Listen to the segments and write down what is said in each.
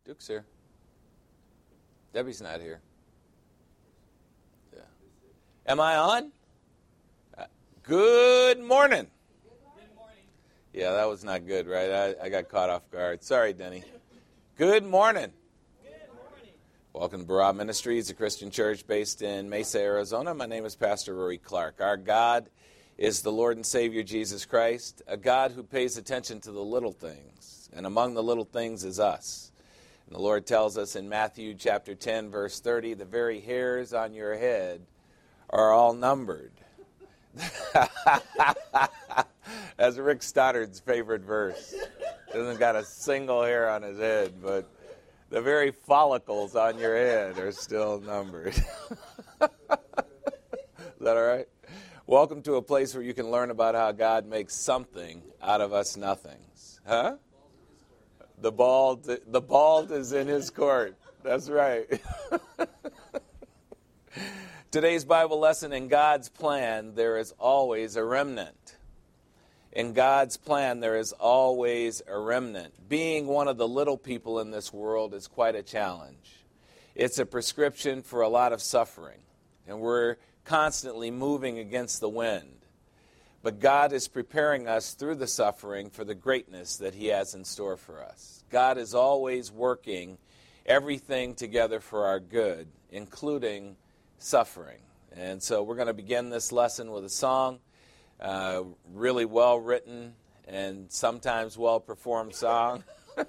Duke's here. Debbie's not here. Yeah. Am I on? Good morning. Good morning. Yeah, that was not good, right? I got caught off guard. Sorry, Denny. Good morning. Good morning. Welcome to Barab Ministries, a Christian church based in Mesa, Arizona. My name is Pastor Rory Clark. Our God is the Lord and Savior Jesus Christ, a God who pays attention to the little things. And among the little things is us. And the Lord tells us in Matthew chapter 10, verse 30, the very hairs on your head are all numbered. That's Rick Stoddard's favorite verse. He hasn't got a single hair on his head, but the very follicles on your head are still numbered. Is that all right? Welcome to a place where you can learn about how God makes something out of us nothings. Huh? The bald is in his court. That's right. Today's Bible lesson, in God's plan, there is always a remnant. In God's plan, there is always a remnant. Being one of the little people in this world is quite a challenge. It's a prescription for a lot of suffering, and we're constantly moving against the wind. But God is preparing us through the suffering for the greatness that He has in store for us. God is always working everything together for our good, including suffering. And so we're going to begin this lesson with a song, really well written and sometimes well performed song.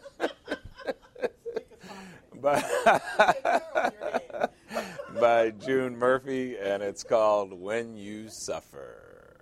by June Murphy, and it's called When You Suffer.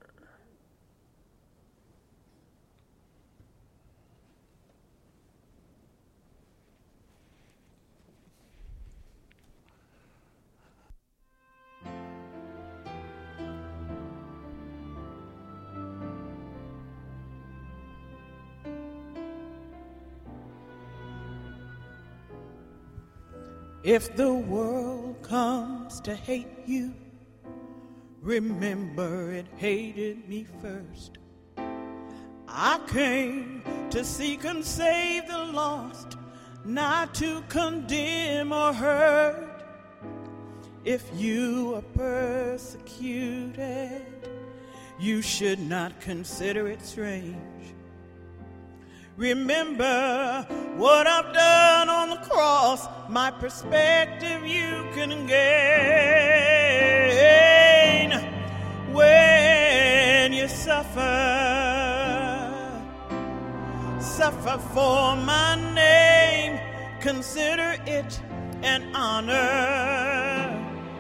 If the world comes to hate you, remember it hated me first. I came to seek and save the lost, not to condemn or hurt. If you are persecuted, you should not consider it strange. Remember what I've done on the cross, my perspective you can gain when you suffer for my name, consider it an honor.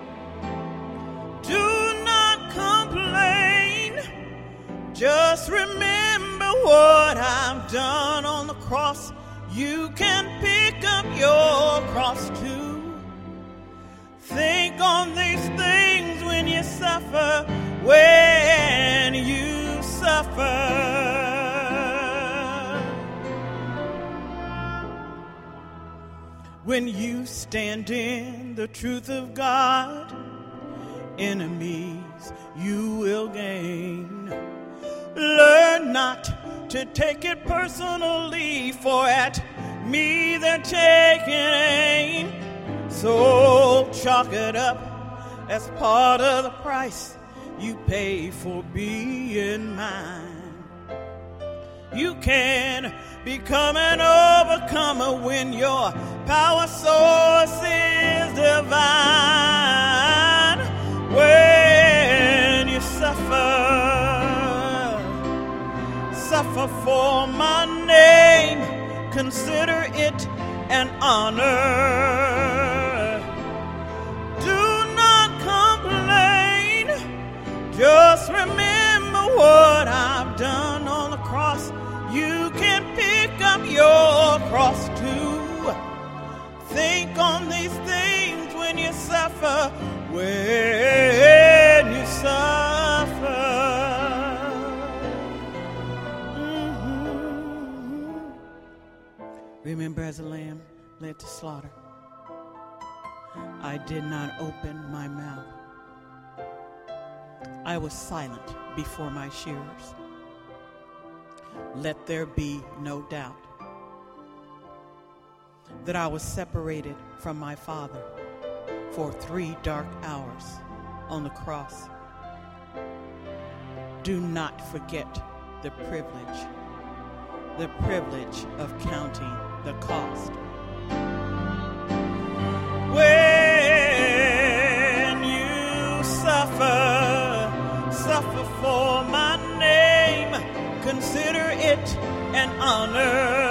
Do not complain, just remember what I've done on the cross. You can pick up your cross too. Think on these things when you suffer, when you suffer. When you stand in the truth of God, enemies you will gain. Learn not to take it personally, for at me they're taking aim. So chalk it up as part of the price you pay for being mine. You can become an overcomer when your power source is divine. When you suffer for my name, consider it an honor. Do not complain, just remember what I've done on the cross. You can pick up your cross too. Think on these things when you suffer, when you suffer. Remember, as a lamb led to slaughter, I did not open my mouth. I was silent before my shearers. Let there be no doubt. that I was separated from my Father for 3 dark hours on the cross. Do not forget the privilege of counting the cost. When you suffer for my name, consider it an honor.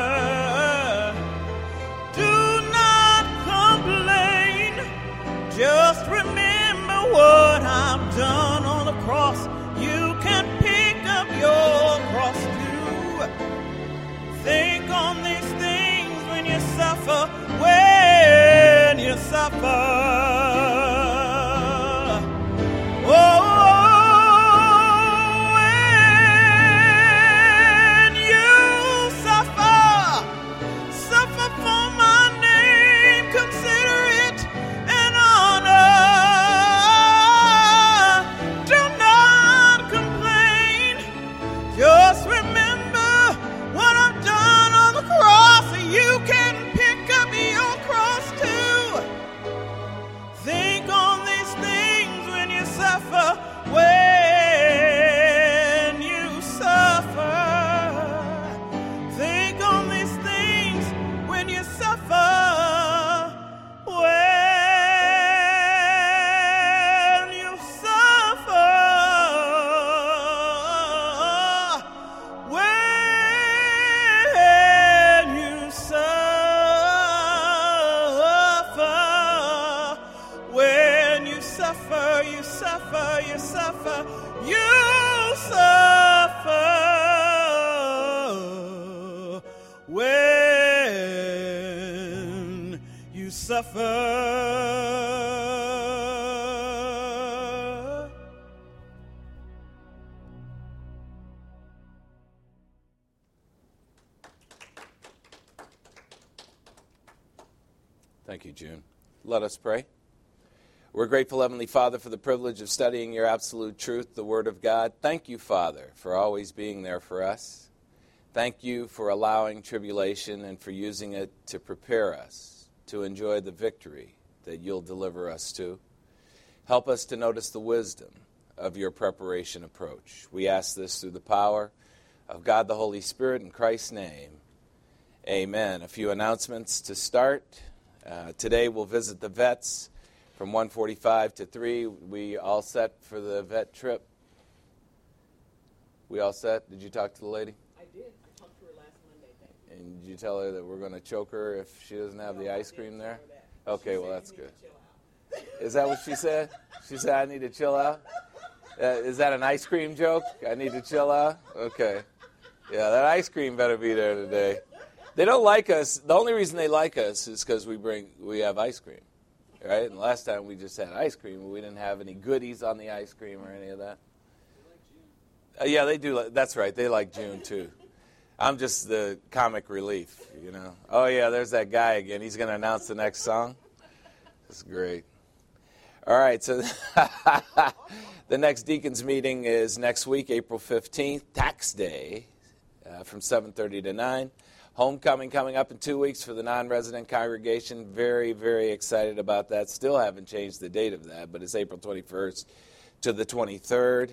Do not complain, just remember what I've done on the cross. You can pick up your cross too. Think on these things when you suffer, when you suffer. Thank you, June. Let us pray. We're grateful, Heavenly Father, for the privilege of studying your absolute truth, the Word of God. Thank you, Father, for always being there for us. Thank you for allowing tribulation and for using it to prepare us to enjoy the victory that you'll deliver us to. Help us to notice the wisdom of your preparation approach. We ask this through the power of God the Holy Spirit in Christ's name. Amen. A few announcements to start. Today we'll visit the vets from 1:45 to 3. We all set for the vet trip? We all set? Did you talk to the lady? I did. I talked to her last Monday. And did you tell her that we're going to choke her if she doesn't have the ice cream there? Okay, well, that's good. Is that what she said? She said, I need to chill out? Is that an ice cream joke? I need to chill out? Okay. Yeah, that ice cream better be there today. They don't like us. The only reason they like us is because we have ice cream, right? And last time we just had ice cream, but we didn't have any goodies on the ice cream or any of that. Yeah, they do. That's right. They like June, too. I'm just the comic relief, you know. Oh, yeah, there's that guy again. He's going to announce the next song. That's great. All right, so the next deacons meeting is next week, April 15th, tax day, from 7:30 to 9. Homecoming coming up in 2 weeks for the non-resident congregation. Very, very excited about that. Still haven't changed the date of that, but it's April 21st to the 23rd.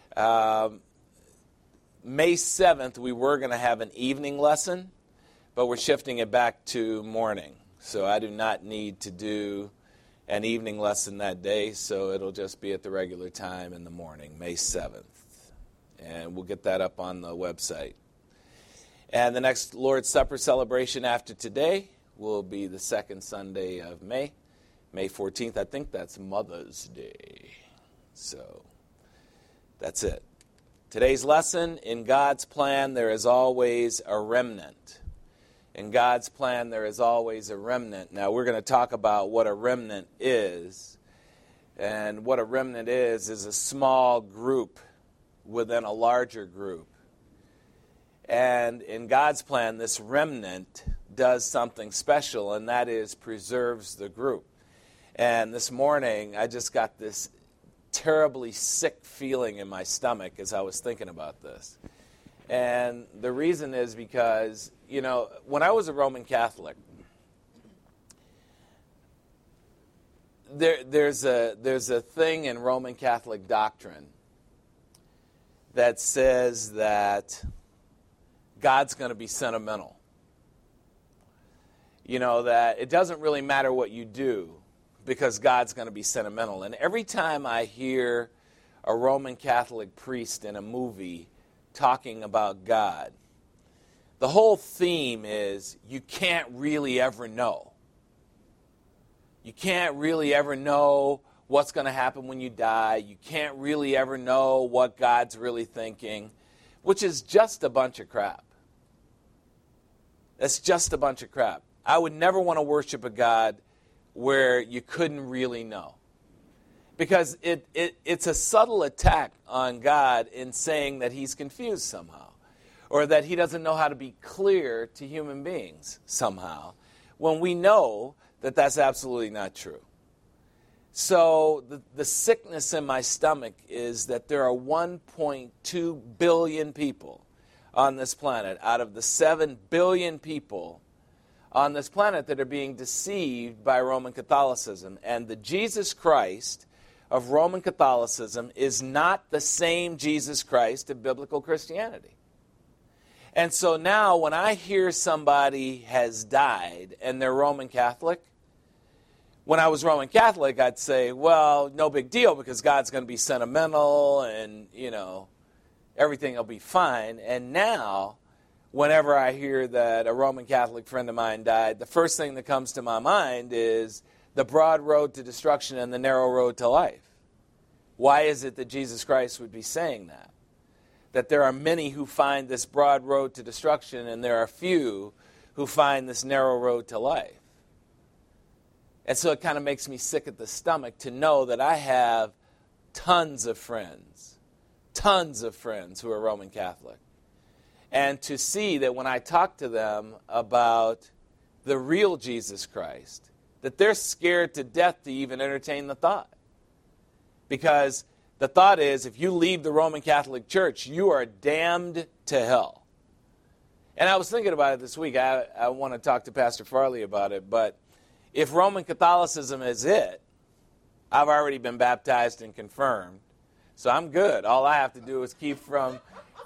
May 7th, we were going to have an evening lesson, but we're shifting it back to morning. So I do not need to do an evening lesson that day, so it'll just be at the regular time in the morning, May 7th. And we'll get that up on the website. And the next Lord's Supper celebration after today will be the second Sunday of May, May 14th. I think that's Mother's Day. So that's it. Today's lesson, in God's plan, there is always a remnant. In God's plan, there is always a remnant. Now, we're going to talk about what a remnant is. And what a remnant is a small group within a larger group. And in God's plan, this remnant does something special, and that is preserves the group. And this morning, I just got this terribly sick feeling in my stomach as I was thinking about this. And the reason is because, you know, when I was a Roman Catholic, there's a thing in Roman Catholic doctrine that says that God's going to be sentimental. You know, that it doesn't really matter what you do because God's going to be sentimental. And every time I hear a Roman Catholic priest in a movie talking about God, the whole theme is you can't really ever know. You can't really ever know what's going to happen when you die. You can't really ever know what God's really thinking, which is just a bunch of crap. That's just a bunch of crap. I would never want to worship a God where you couldn't really know. Because it's a subtle attack on God in saying that he's confused somehow, or that he doesn't know how to be clear to human beings somehow, when we know that that's absolutely not true. So the sickness in my stomach is that there are 1.2 billion people on this planet out of the 7 billion people on this planet that are being deceived by Roman Catholicism. And the Jesus Christ of Roman Catholicism is not the same Jesus Christ of biblical Christianity. And so now when I hear somebody has died and they're Roman Catholic, when I was Roman Catholic, I'd say, well, no big deal because God's going to be sentimental and, you know, everything will be fine. And now, whenever I hear that a Roman Catholic friend of mine died, the first thing that comes to my mind is the broad road to destruction and the narrow road to life. Why is it that Jesus Christ would be saying that? That there are many who find this broad road to destruction and there are few who find this narrow road to life. And so it kind of makes me sick at the stomach to know that I have tons of friends who are Roman Catholic. And to see that when I talk to them about the real Jesus Christ, that they're scared to death to even entertain the thought. Because the thought is, if you leave the Roman Catholic Church, you are damned to hell. And I was thinking about it this week. I want to talk to Pastor Farley about it, but if Roman Catholicism is it, I've already been baptized and confirmed, so I'm good. All I have to do is keep from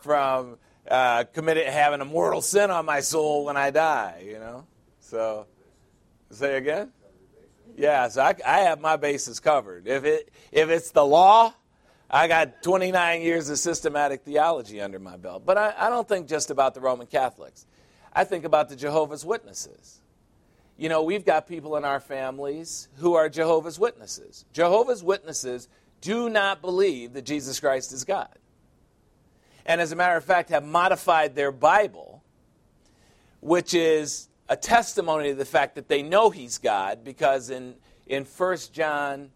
committing having a mortal sin on my soul when I die, you know. So, say again? Yeah, so I have my bases covered. If it's the law, I got 29 years of systematic theology under my belt. But I don't think just about the Roman Catholics. I think about the Jehovah's Witnesses. You know, we've got people in our families who are Jehovah's Witnesses. Jehovah's Witnesses do not believe that Jesus Christ is God. And as a matter of fact, have modified their Bible, which is a testimony to the fact that they know he's God, because in John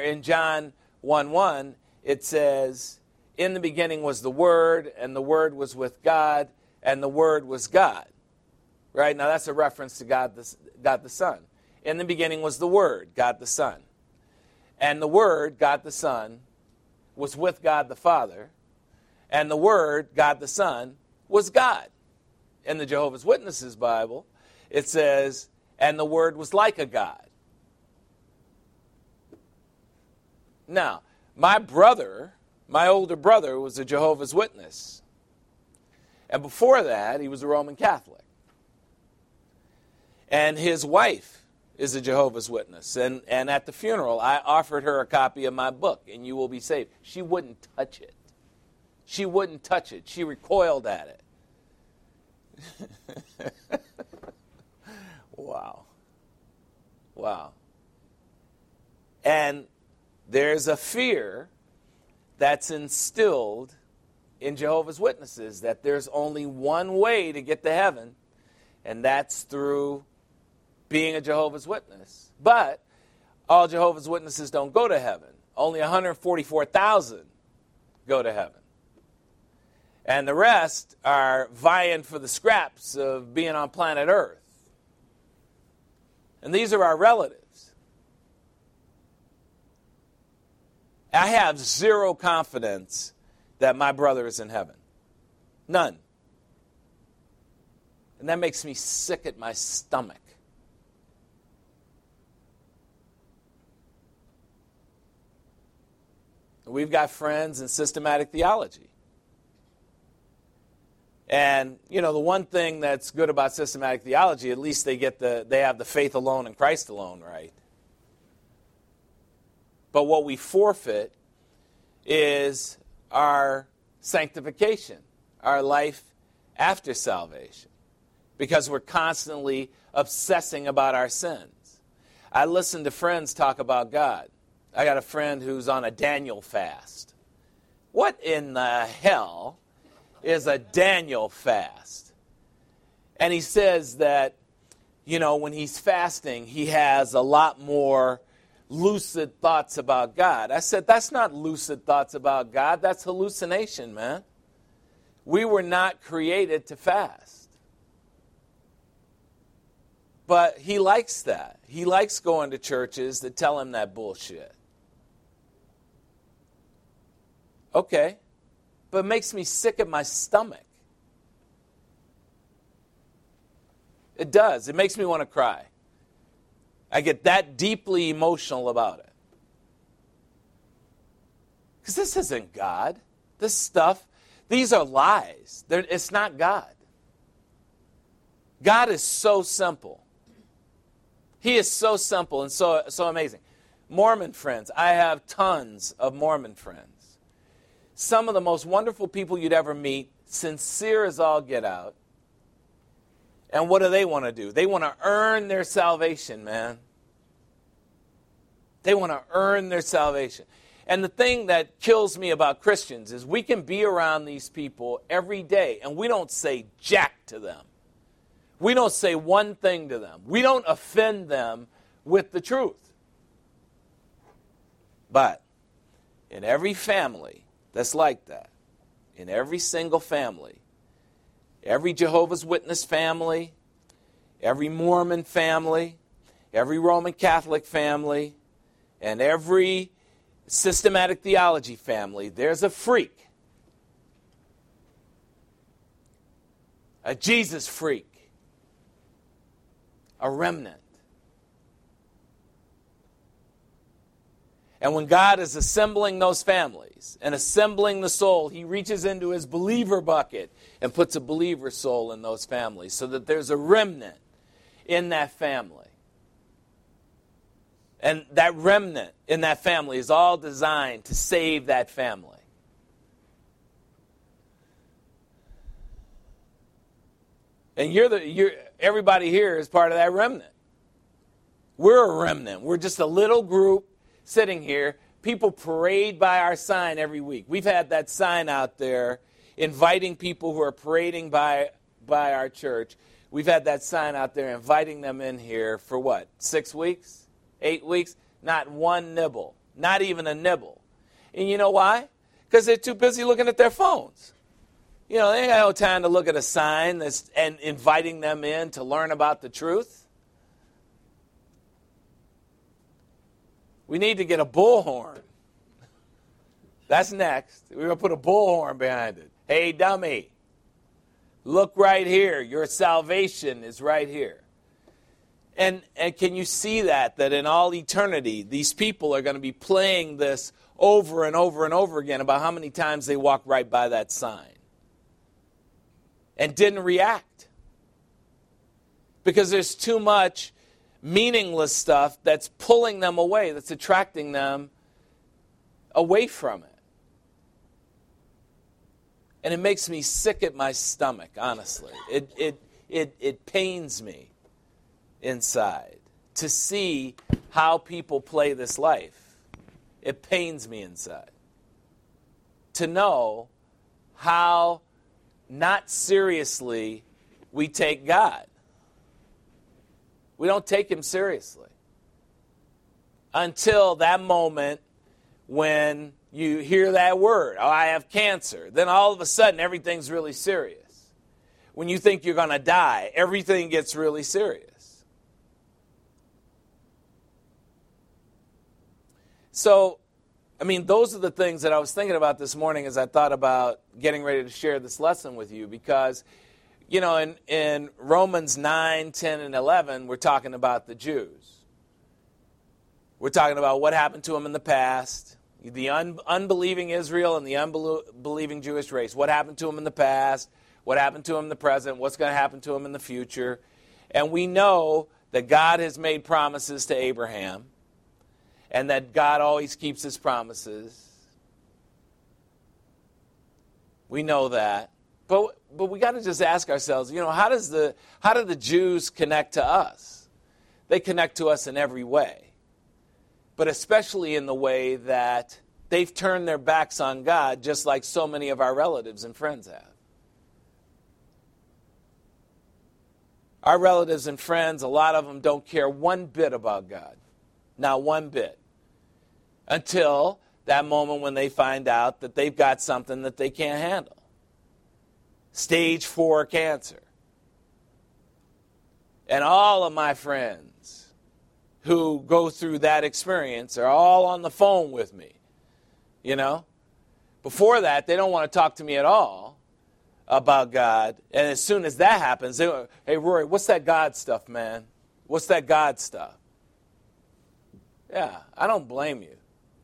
1:1, it says, in the beginning was the Word, and the Word was with God, and the Word was God. Right? Now that's a reference to God the Son. In the beginning was the Word, God the Son. And the Word, God the Son, was with God the Father. And the Word, God the Son, was God. In the Jehovah's Witnesses Bible, it says, and the Word was like a God. Now, my older brother, was a Jehovah's Witness. And before that, he was a Roman Catholic. And his wife is a Jehovah's Witness. And at the funeral, I offered her a copy of my book, And You Will Be Saved. She wouldn't touch it. She wouldn't touch it. She recoiled at it. Wow. And there's a fear that's instilled in Jehovah's Witnesses that there's only one way to get to heaven, and that's through being a Jehovah's Witness. But all Jehovah's Witnesses don't go to heaven. Only 144,000 go to heaven. And the rest are vying for the scraps of being on planet Earth. And these are our relatives. I have zero confidence that my brother is in heaven. None. And that makes me sick at my stomach. We've got friends in systematic theology. And, you know, the one thing that's good about systematic theology, at least they have the faith alone and Christ alone, right? But what we forfeit is our sanctification, our life after salvation, because we're constantly obsessing about our sins. I listen to friends talk about God. I got a friend who's on a Daniel fast. What in the hell is a Daniel fast? And he says that, you know, when he's fasting, he has a lot more lucid thoughts about God. I said, that's not lucid thoughts about God. That's hallucination, man. We were not created to fast. But he likes that. He likes going to churches that tell him that bullshit. Okay. But it makes me sick at my stomach. It does. It makes me want to cry. I get that deeply emotional about it. Because this isn't God. This stuff, these are lies. It's not God. God is so simple. He is so simple and so amazing. Mormon friends. I have tons of Mormon friends. Some of the most wonderful people you'd ever meet, sincere as all get out. And what do they want to do? They want to earn their salvation, man. They want to earn their salvation. And the thing that kills me about Christians is we can be around these people every day and we don't say jack to them. We don't say one thing to them. We don't offend them with the truth. But in every family that's like that, in every single family, every Jehovah's Witness family, every Mormon family, every Roman Catholic family, and every systematic theology family, there's a freak. A Jesus freak. A remnant. And when God is assembling those families and assembling the soul, he reaches into his believer bucket and puts a believer soul in those families so that there's a remnant in that family. And that remnant in that family is all designed to save that family. And everybody here is part of that remnant. We're a remnant. We're just a little group sitting here. People parade by our sign every week. We've had that sign out there inviting people who are parading by our church. We've had that sign out there inviting them in here for what, 6 weeks? 8 weeks? Not one nibble. Not even a nibble. And you know why? Because they're too busy looking at their phones. You know, they ain't got no time to look at a sign and inviting them in to learn about the truth. We need to get a bullhorn. That's next. We're going to put a bullhorn behind it. Hey, dummy, look right here. Your salvation is right here. And can you see that in all eternity, these people are going to be playing this over and over and over again about how many times they walked right by that sign and didn't react. Because there's too much meaningless stuff that's pulling them away, that's attracting them away from it. And it makes me sick at my stomach, honestly. It pains me inside to see how people play this life. It pains me inside to know how not seriously we take God. We don't take him seriously until that moment when you hear that word, oh, I have cancer. Then all of a sudden, everything's really serious. When you think you're going to die, everything gets really serious. So, I mean, those are the things that I was thinking about this morning as I thought about getting ready to share this lesson with you, because you know, in Romans 9, 10, and 11, we're talking about the Jews. We're talking about what happened to them in the past. The unbelieving Israel and the unbelieving Jewish race. What happened to them in the past? What happened to them in the present? What's going to happen to them in the future? And we know that God has made promises to Abraham and that God always keeps his promises. We know that. But we got to just ask ourselves, how do the Jews connect to us? They connect to us in every way. But especially in the way that they've turned their backs on God, just like so many of our relatives and friends have. Our relatives and friends, a lot of them don't care one bit about God. Not one bit. Until that moment when they find out that they've got something that they can't handle. Stage 4 cancer. And all of my friends who go through that experience are all on the phone with me. Before that, they don't want to talk to me at all about God. And as soon as that happens, they go, hey, Rory, what's that God stuff, man? What's that God stuff? Yeah, I don't blame you.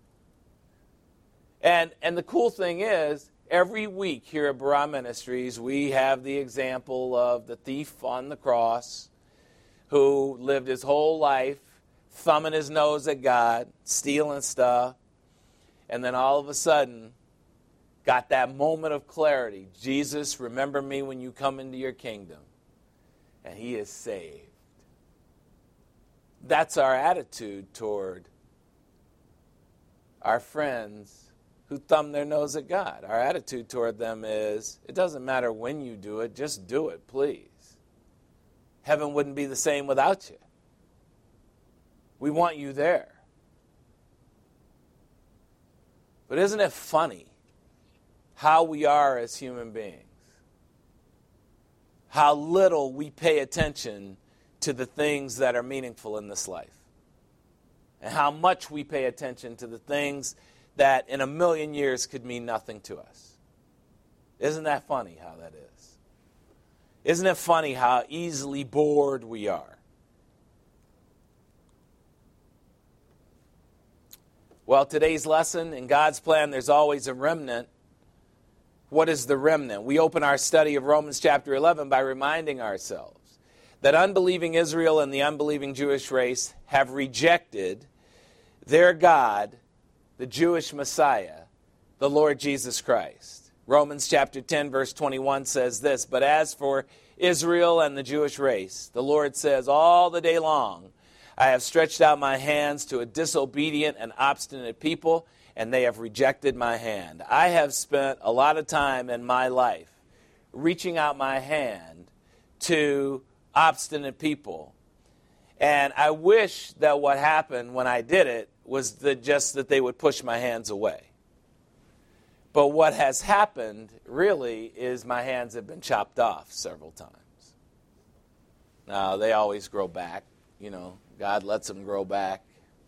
And the cool thing is, every week here at Barah Ministries, we have the example of the thief on the cross who lived his whole life thumbing his nose at God, stealing stuff, and then all of a sudden got that moment of clarity. Jesus, remember me when you come into your kingdom. And he is saved. That's our attitude toward our friends who thumb their nose at God. Our attitude toward them is, it doesn't matter when you do it, just do it, please. Heaven wouldn't be the same without you. We want you there. But isn't it funny how we are as human beings? How little we pay attention to the things that are meaningful in this life. And how much we pay attention to the things that in a million years could mean nothing to us. Isn't that funny how that is? Isn't it funny how easily bored we are? Well, today's lesson, in God's plan, there's always a remnant. What is the remnant? We open our study of Romans chapter 11 by reminding ourselves that unbelieving Israel and the unbelieving Jewish race have rejected their God, the Jewish Messiah, the Lord Jesus Christ. Romans chapter 10, verse 21 says this, but as for Israel and the Jewish race, the Lord says, all the day long, I have stretched out my hands to a disobedient and obstinate people, and they have rejected my hand. I have spent a lot of time in my life reaching out my hand to obstinate people. And I wish that what happened when I did it was just that they would push my hands away. But what has happened, really, is my hands have been chopped off several times. Now, they always grow back. God lets them grow back.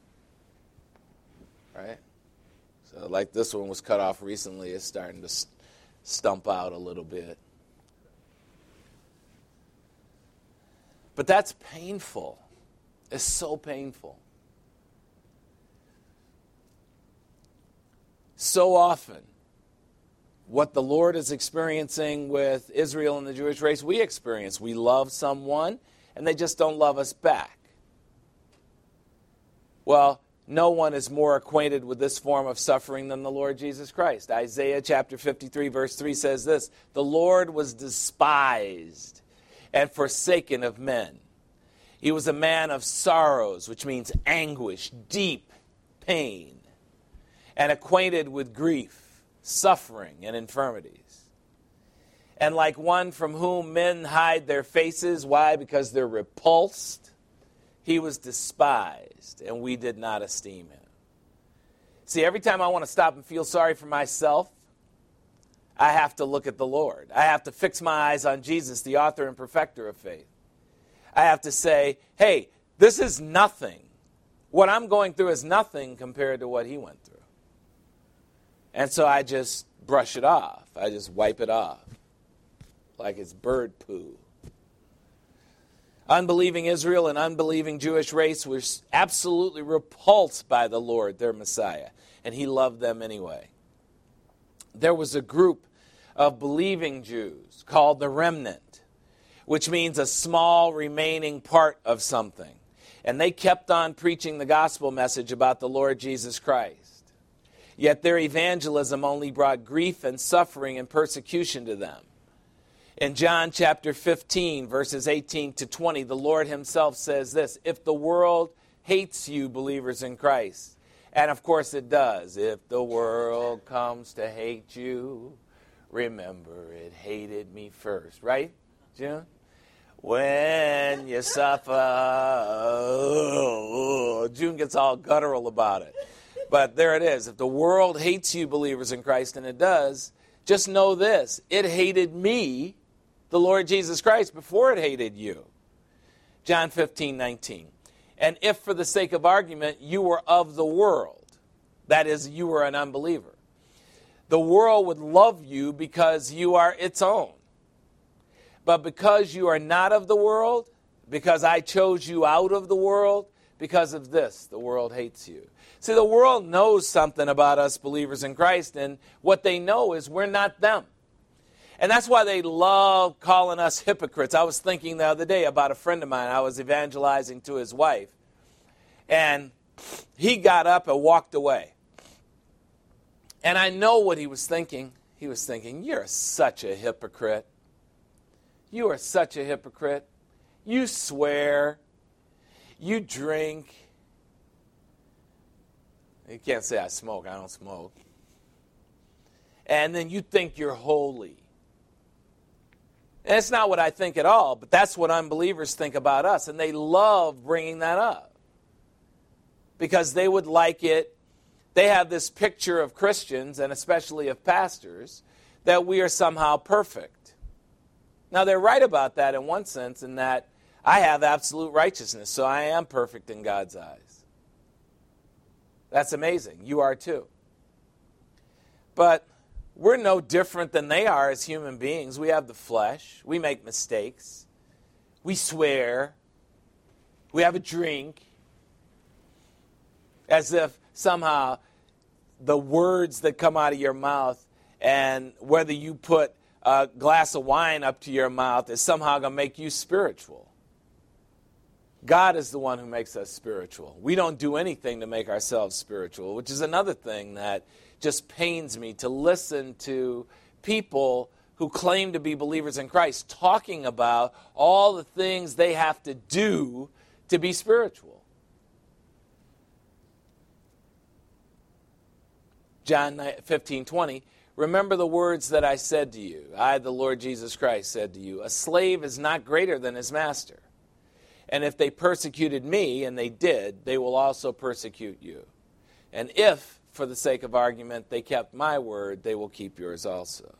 Right? So like this one was cut off recently. It's starting to stump out a little bit. But that's painful. It's so painful. So often, what the Lord is experiencing with Israel and the Jewish race, we experience. We love someone, and they just don't love us back. Well, no one is more acquainted with this form of suffering than the Lord Jesus Christ. Isaiah chapter 53, verse 3 says this, the Lord was despised and forsaken of men. He was a man of sorrows, which means anguish, deep pain, and acquainted with grief, suffering, and infirmities. And like one from whom men hide their faces, why? Because they're repulsed. He was despised, and we did not esteem him. See, every time I want to stop and feel sorry for myself, I have to look at the Lord. I have to fix my eyes on Jesus, the author and perfecter of faith. I have to say, hey, this is nothing. What I'm going through is nothing compared to what he went through. And so I just brush it off. I just wipe it off like it's bird poo. Unbelieving Israel and unbelieving Jewish race was absolutely repulsed by the Lord, their Messiah, and he loved them anyway. There was a group of believing Jews called the remnant, which means a small remaining part of something. And they kept on preaching the gospel message about the Lord Jesus Christ. Yet their evangelism only brought grief and suffering and persecution to them. In John chapter 15, verses 18 to 20, the Lord himself says this, if the world hates you, believers in Christ, and of course it does, if the world comes to hate you, remember it hated me first. Right, June? When you suffer, June gets all guttural about it. But there it is. If the world hates you, believers in Christ, and it does, just know this. It hated me, the Lord Jesus Christ, before it hated you. John 15:19. And if for the sake of argument you were of the world, that is, you were an unbeliever, the world would love you because you are its own. But because you are not of the world, because I chose you out of the world, because of this, the world hates you. See, the world knows something about us believers in Christ, and what they know is we're not them. And that's why they love calling us hypocrites. I was thinking the other day about a friend of mine. I was evangelizing to his wife, and he got up and walked away. And I know what he was thinking. He was thinking, you're such a hypocrite. You are such a hypocrite. You swear. You drink. You can't say I smoke. I don't smoke. And then you think you're holy. And it's not what I think at all, but that's what unbelievers think about us. And they love bringing that up because they would like it. They have this picture of Christians, and especially of pastors, that we are somehow perfect. Now, they're right about that in one sense, in that I have absolute righteousness, so I am perfect in God's eyes. That's amazing. You are too. But we're no different than they are as human beings. We have the flesh. We make mistakes. We swear. We have a drink. As if somehow the words that come out of your mouth and whether you put a glass of wine up to your mouth is somehow going to make you spiritual. God is the one who makes us spiritual. We don't do anything to make ourselves spiritual, which is another thing that just pains me to listen to people who claim to be believers in Christ talking about all the things they have to do to be spiritual. John 15:20, remember the words that I said to you. I, the Lord Jesus Christ, said to you, a slave is not greater than his master. And if they persecuted me, and they did, they will also persecute you. And if, for the sake of argument, they kept my word, they will keep yours also.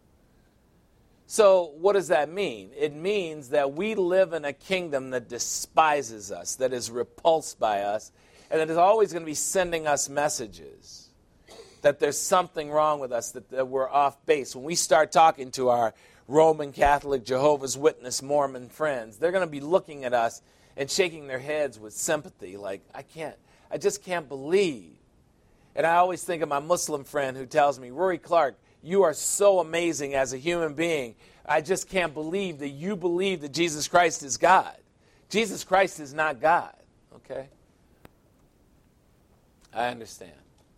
So what does that mean? It means that we live in a kingdom that despises us, that is repulsed by us, and that is always going to be sending us messages that there's something wrong with us, that we're off base. When we start talking to our Roman Catholic, Jehovah's Witness, Mormon friends, they're going to be looking at us and shaking their heads with sympathy, like, I just can't believe. And I always think of my Muslim friend who tells me, Rory Clark, you are so amazing as a human being. I just can't believe that you believe that Jesus Christ is God. Jesus Christ is not God, okay? I understand.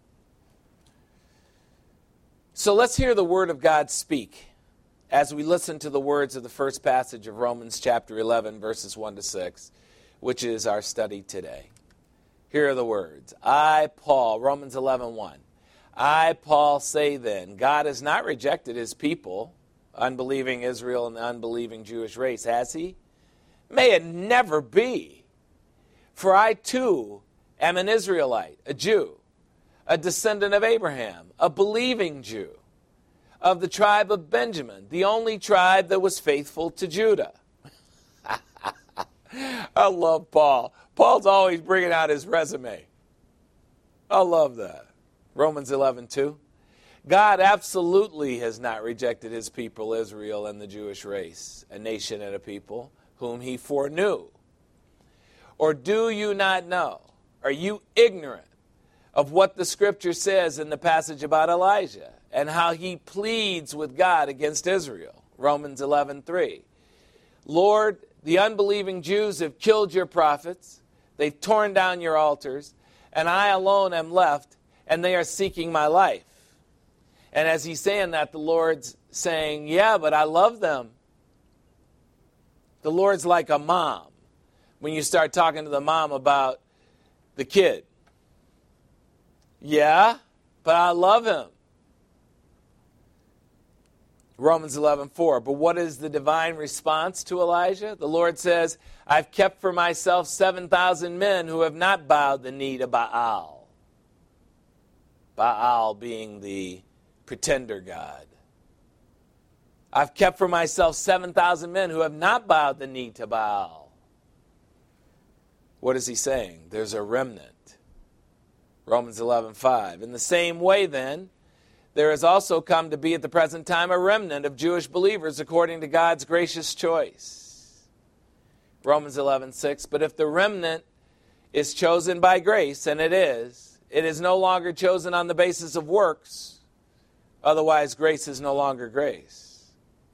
So let's hear the Word of God speak as we listen to the words of the first passage of Romans chapter 11, verses 1 to 6, which is our study today. Here are the words. I, Paul, Romans 11:1. I, Paul, say then, God has not rejected his people, unbelieving Israel and the unbelieving Jewish race, has he? May it never be. For I too am an Israelite, a Jew, a descendant of Abraham, a believing Jew, of the tribe of Benjamin, the only tribe that was faithful to Judah. I love Paul. Paul's always bringing out his resume. I love that. Romans 11:2. God absolutely has not rejected his people, Israel, and the Jewish race, a nation and a people whom he foreknew? Or do you not know? Are you ignorant of what the Scripture says in the passage about Elijah and how he pleads with God against Israel? Romans 11:3. Lord, the unbelieving Jews have killed your prophets. They've torn down your altars, and I alone am left, and they are seeking my life. And as he's saying that, the Lord's saying, yeah, but I love them. The Lord's like a mom when you start talking to the mom about the kid. Yeah, but I love him. Romans 11:4. But what is the divine response to Elijah? The Lord says, I've kept for myself 7,000 men who have not bowed the knee to Baal. Baal being the pretender god. I've kept for myself 7,000 men who have not bowed the knee to Baal. What is he saying? There's a remnant. Romans 11:5. In the same way, then, there has also come to be at the present time a remnant of Jewish believers according to God's gracious choice. Romans 11:6. But if the remnant is chosen by grace, and it is no longer chosen on the basis of works. Otherwise, grace is no longer grace.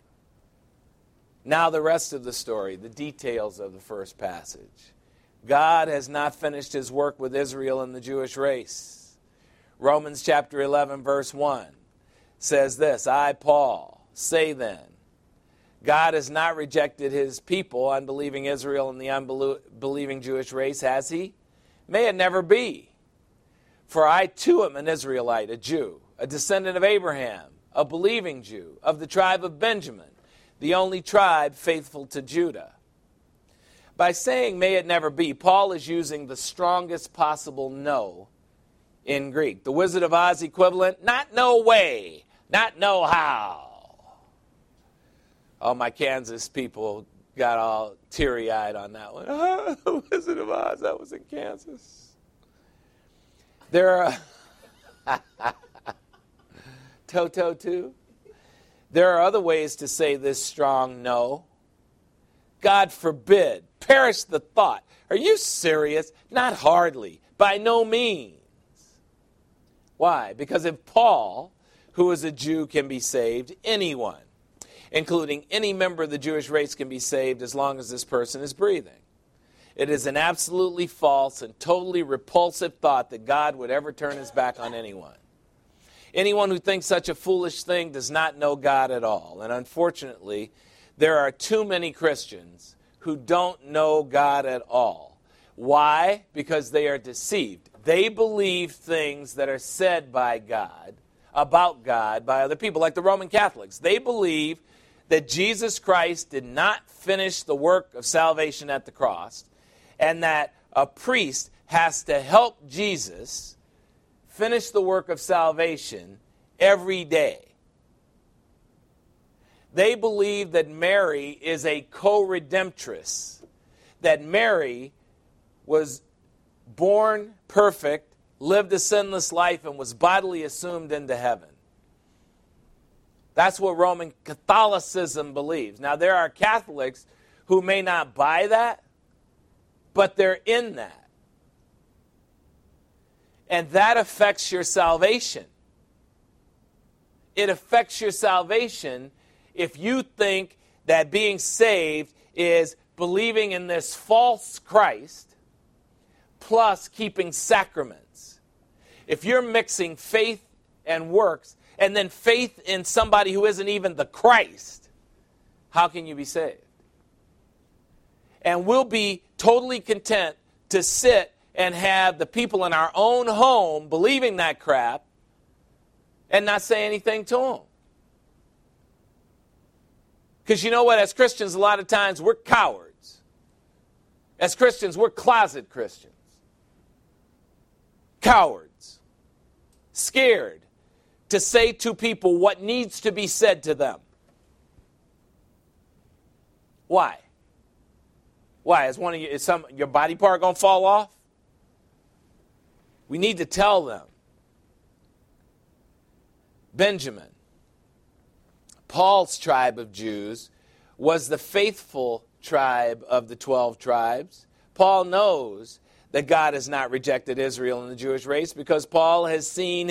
Now the rest of the story, the details of the first passage. God has not finished his work with Israel and the Jewish race. Romans chapter 11, verse 1 says this, I, Paul, say then, God has not rejected his people, unbelieving Israel and the unbelieving Jewish race, has he? May it never be. For I too am an Israelite, a Jew, a descendant of Abraham, a believing Jew, of the tribe of Benjamin, the only tribe faithful to Judah. By saying may it never be, Paul is using the strongest possible no in Greek. The Wizard of Oz equivalent, not no way, not no how. Oh, my Kansas people got all teary-eyed on that one. Oh, the Wizard of Oz, that was in Kansas. There are... Toto too. There are other ways to say this strong no. God forbid. Perish the thought. Are you serious? Not hardly. By no means. Why? Because if Paul, who is a Jew, can be saved, anyone, including any member of the Jewish race, can be saved as long as this person is breathing. It is an absolutely false and totally repulsive thought that God would ever turn his back on anyone. Anyone who thinks such a foolish thing does not know God at all. And unfortunately, there are too many Christians who don't know God at all. Why? Because they are deceived. They believe things that are said by God, about God, by other people, like the Roman Catholics. They believe that Jesus Christ did not finish the work of salvation at the cross, and that a priest has to help Jesus finish the work of salvation every day. They believe that Mary is a co-redemptress, that Mary was born perfect, lived a sinless life, and was bodily assumed into heaven. That's what Roman Catholicism believes. Now, there are Catholics who may not buy that, but they're in that. And that affects your salvation. It affects your salvation if you think that being saved is believing in this false Christ plus keeping sacraments. If you're mixing faith and works and then faith in somebody who isn't even the Christ, how can you be saved? And we'll be totally content to sit and have the people in our own home believing that crap and not say anything to them. Because you know what? As Christians, a lot of times we're cowards. As Christians, we're closet Christians. Cowards. Scared to say to people what needs to be said to them. Why? Why? Is your body part going to fall off? We need to tell them. Benjamin, Paul's tribe of Jews, was the faithful tribe of the 12 tribes. Paul knows that God has not rejected Israel and the Jewish race because Paul has seen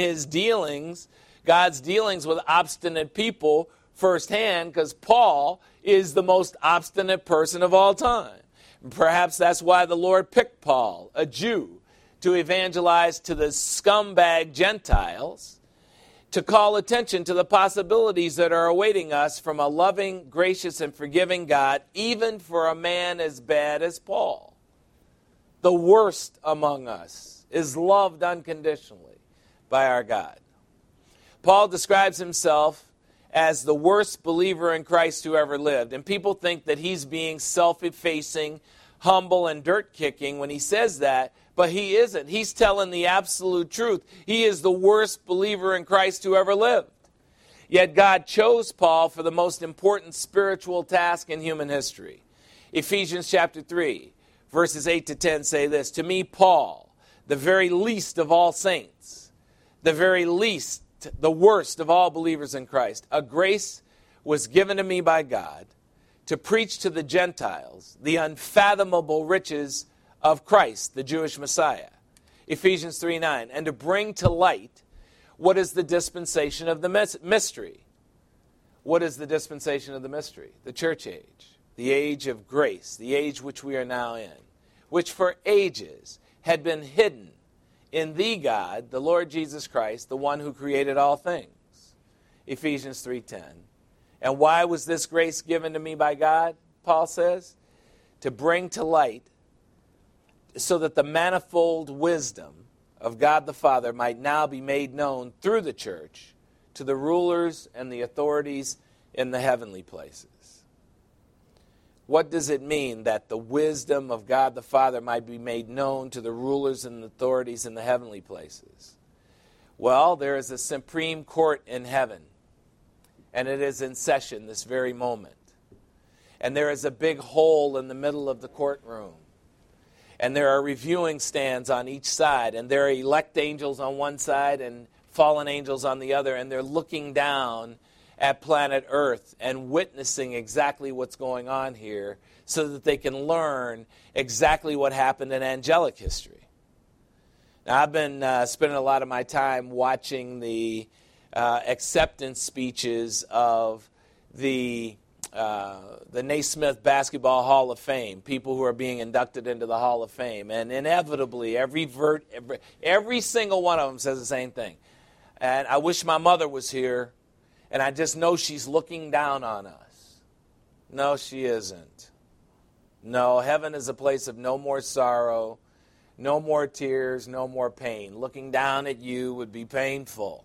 God's dealings with obstinate people firsthand, because Paul is the most obstinate person of all time. Perhaps that's why the Lord picked Paul, a Jew, to evangelize to the scumbag Gentiles, to call attention to the possibilities that are awaiting us from a loving, gracious, and forgiving God, even for a man as bad as Paul. The worst among us is loved unconditionally by our God. Paul describes himself as the worst believer in Christ who ever lived. And people think that he's being self-effacing, humble, and dirt-kicking when he says that, but he isn't. He's telling the absolute truth. He is the worst believer in Christ who ever lived. Yet God chose Paul for the most important spiritual task in human history. Ephesians chapter 3, verses 8 to 10 say this, "To me, Paul, the very least of all saints, the very least, the worst of all believers in Christ, a grace was given to me by God to preach to the Gentiles the unfathomable riches of Christ, the Jewish Messiah." Ephesians 3:9, "and to bring to light what is the dispensation of the mystery." What is the dispensation of the mystery? The church age, the age of grace, the age which we are now in, which for ages had been hidden in the God, the Lord Jesus Christ, the one who created all things. Ephesians 3:10. And why was this grace given to me by God, Paul says? To bring to light so that the manifold wisdom of God the Father might now be made known through the church to the rulers and the authorities in the heavenly places. What does it mean that the wisdom of God the Father might be made known to the rulers and authorities in the heavenly places? Well, there is a supreme court in heaven, and it is in session this very moment. And there is a big hole in the middle of the courtroom. And there are reviewing stands on each side, and there are elect angels on one side and fallen angels on the other, and they're looking down at planet Earth and witnessing exactly what's going on here so that they can learn exactly what happened in angelic history. Now, I've been spending a lot of my time watching the acceptance speeches of the Naismith Basketball Hall of Fame, people who are being inducted into the Hall of Fame. And inevitably, every single one of them says the same thing. And I wish my mother was here, and I just know she's looking down on us. No, she isn't. No, heaven is a place of no more sorrow, no more tears, no more pain. Looking down at you would be painful.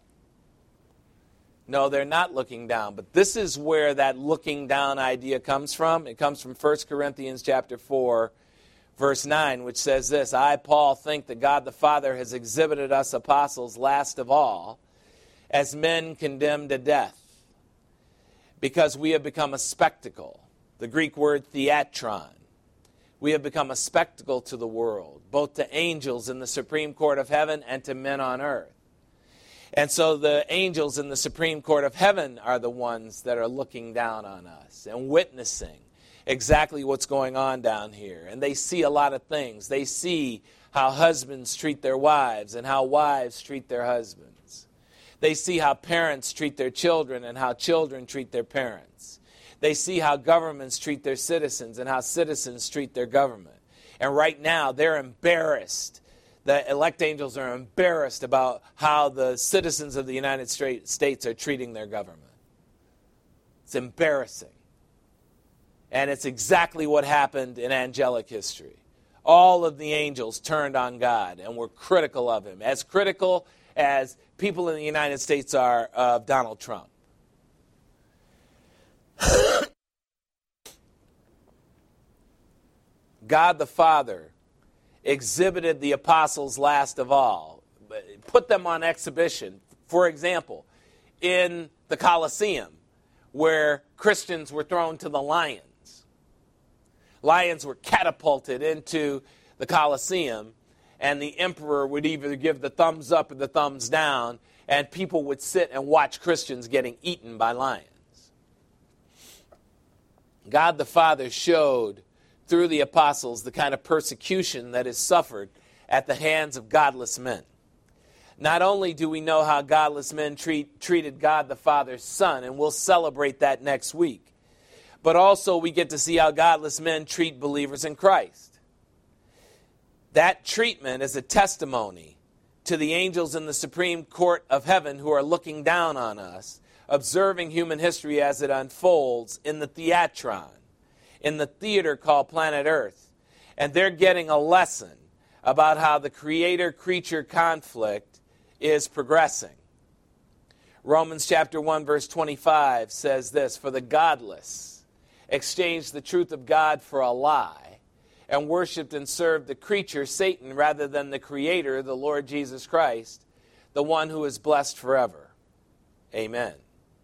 No, they're not looking down. But this is where that looking down idea comes from. It comes from 1 Corinthians chapter 4, verse 9, which says this, "I, Paul, think that God the Father has exhibited us apostles last of all as men condemned to death, because we have become a spectacle." The Greek word theatron. We have become a spectacle to the world, both to angels in the supreme court of heaven and to men on earth. And so the angels in the supreme court of heaven are the ones that are looking down on us and witnessing exactly what's going on down here. And they see a lot of things. They see how husbands treat their wives and how wives treat their husbands. They see how parents treat their children and how children treat their parents. They see how governments treat their citizens and how citizens treat their government. And right now, they're embarrassed. The elect angels are embarrassed about how the citizens of the United States are treating their government. It's embarrassing. And it's exactly what happened in angelic history. All of the angels turned on God and were critical of him, as critical as people in the United States are of Donald Trump. God the Father exhibited the apostles last of all, put them on exhibition. For example, in the Colosseum, where Christians were thrown to the lions. Lions were catapulted into the Colosseum, and the emperor would either give the thumbs up or the thumbs down, and people would sit and watch Christians getting eaten by lions. God the Father showed through the apostles the kind of persecution that is suffered at the hands of godless men. Not only do we know how godless men treated God the Father's Son, and we'll celebrate that next week, but also we get to see how godless men treat believers in Christ. That treatment is a testimony to the angels in the Supreme Court of Heaven who are looking down on us, observing human history as it unfolds in the theatron, in the theater called planet Earth. And they're getting a lesson about how the creator-creature conflict is progressing. Romans chapter 1 verse 25 says this, "For the godless exchanged the truth of God for a lie, and worshipped and served the creature, Satan, rather than the Creator, the Lord Jesus Christ, the one who is blessed forever. Amen."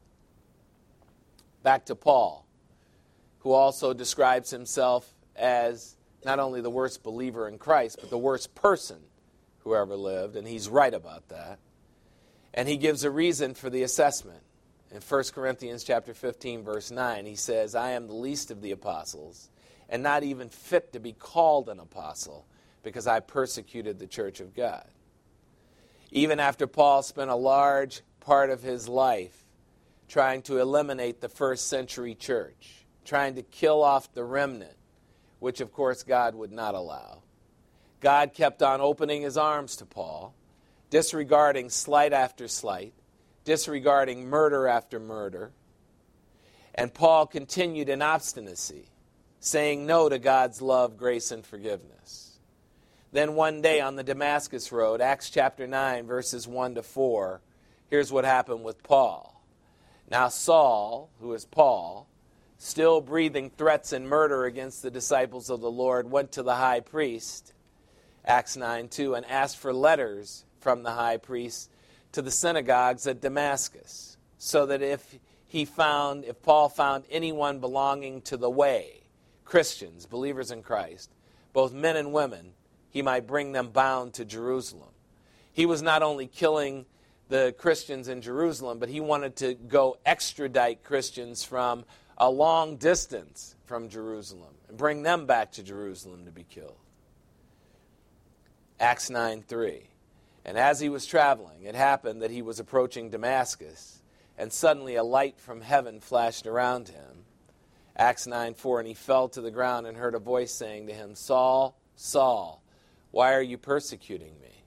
Back to Paul, who also describes himself as not only the worst believer in Christ, but the worst person who ever lived, and he's right about that. And he gives a reason for the assessment. In 1 Corinthians chapter 15, verse 9, he says, "I am the least of the apostles, and not even fit to be called an apostle, because I persecuted the church of God." Even after Paul spent a large part of his life trying to eliminate the first century church, trying to kill off the remnant, which of course God would not allow, God kept on opening his arms to Paul, disregarding slight after slight, disregarding murder after murder. And Paul continued in obstinacy, saying no to God's love, grace, and forgiveness. Then one day on the Damascus Road, Acts chapter 9, verses 1 to 4, here's what happened with Paul. Now Saul, who is Paul, still breathing threats and murder against the disciples of the Lord, went to the high priest, Acts 9:2, and asked for letters from the high priest to the synagogues at Damascus, so that if Paul found anyone belonging to the way, Christians, believers in Christ, both men and women, he might bring them bound to Jerusalem. He was not only killing the Christians in Jerusalem, but he wanted to go extradite Christians from a long distance from Jerusalem and bring them back to Jerusalem to be killed. Acts 9:3. And as he was traveling, it happened that he was approaching Damascus, and suddenly a light from heaven flashed around him. Acts 9:4, and he fell to the ground and heard a voice saying to him, "Saul, Saul, why are you persecuting me?"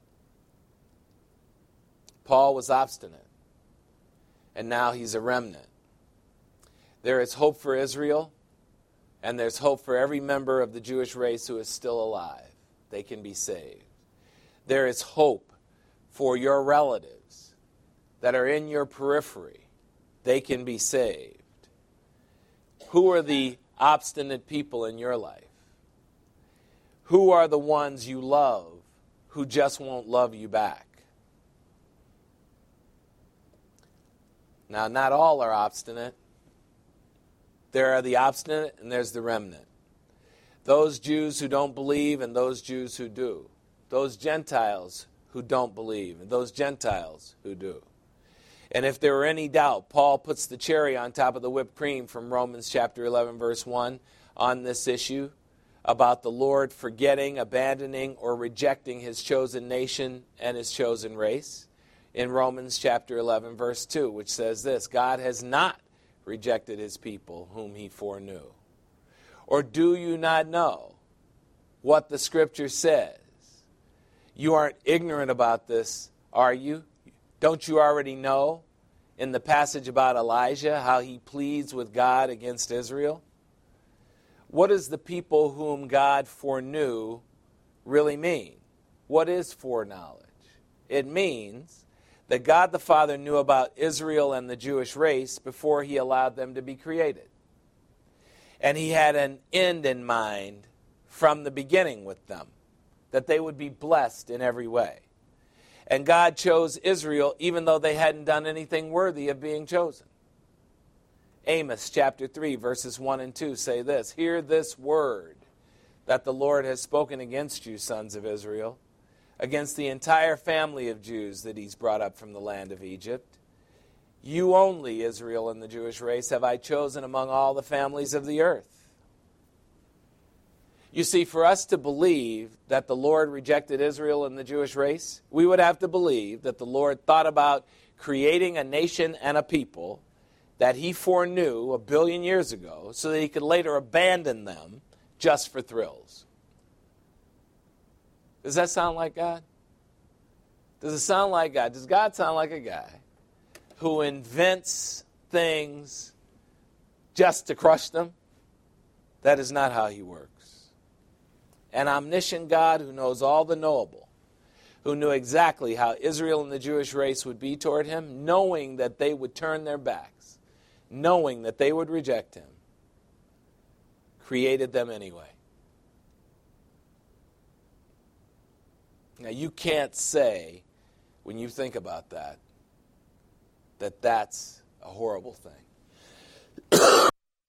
Paul was obstinate, and now he's a remnant. There is hope for Israel, and there's hope for every member of the Jewish race who is still alive. They can be saved. There is hope for your relatives that are in your periphery. They can be saved. Who are the obstinate people in your life? Who are the ones you love who just won't love you back? Now, not all are obstinate. There are the obstinate and there's the remnant. Those Jews who don't believe and those Jews who do. Those Gentiles who don't believe and those Gentiles who do. And if there were any doubt, Paul puts the cherry on top of the whipped cream from Romans chapter 11, verse 1 on this issue about the Lord forgetting, abandoning, or rejecting his chosen nation and his chosen race. In Romans chapter 11, verse 2, which says this, "God has not rejected his people whom he foreknew." Or do you not know what the Scripture says? You aren't ignorant about this, are you? Don't you already know in the passage about Elijah how he pleads with God against Israel? What does the people whom God foreknew really mean? What is foreknowledge? It means that God the Father knew about Israel and the Jewish race before he allowed them to be created. And he had an end in mind from the beginning with them, that they would be blessed in every way. And God chose Israel even though they hadn't done anything worthy of being chosen. Amos chapter 3 verses 1 and 2 say this, "Hear this word that the Lord has spoken against you, sons of Israel, against the entire family of Jews that he's brought up from the land of Egypt. You only, Israel and the Jewish race, have I chosen among all the families of the earth. You see, for us to believe that the Lord rejected Israel and the Jewish race, we would have to believe that the Lord thought about creating a nation and a people that he foreknew 1 billion years ago so that he could later abandon them just for thrills. Does that sound like God? Does it sound like God? Does God sound like a guy who invents things just to crush them? That is not how he works. An omniscient God who knows all the knowable, who knew exactly how Israel and the Jewish race would be toward him, knowing that they would turn their backs, knowing that they would reject him, created them anyway. Now, you can't say, when you think about that, that that's a horrible thing.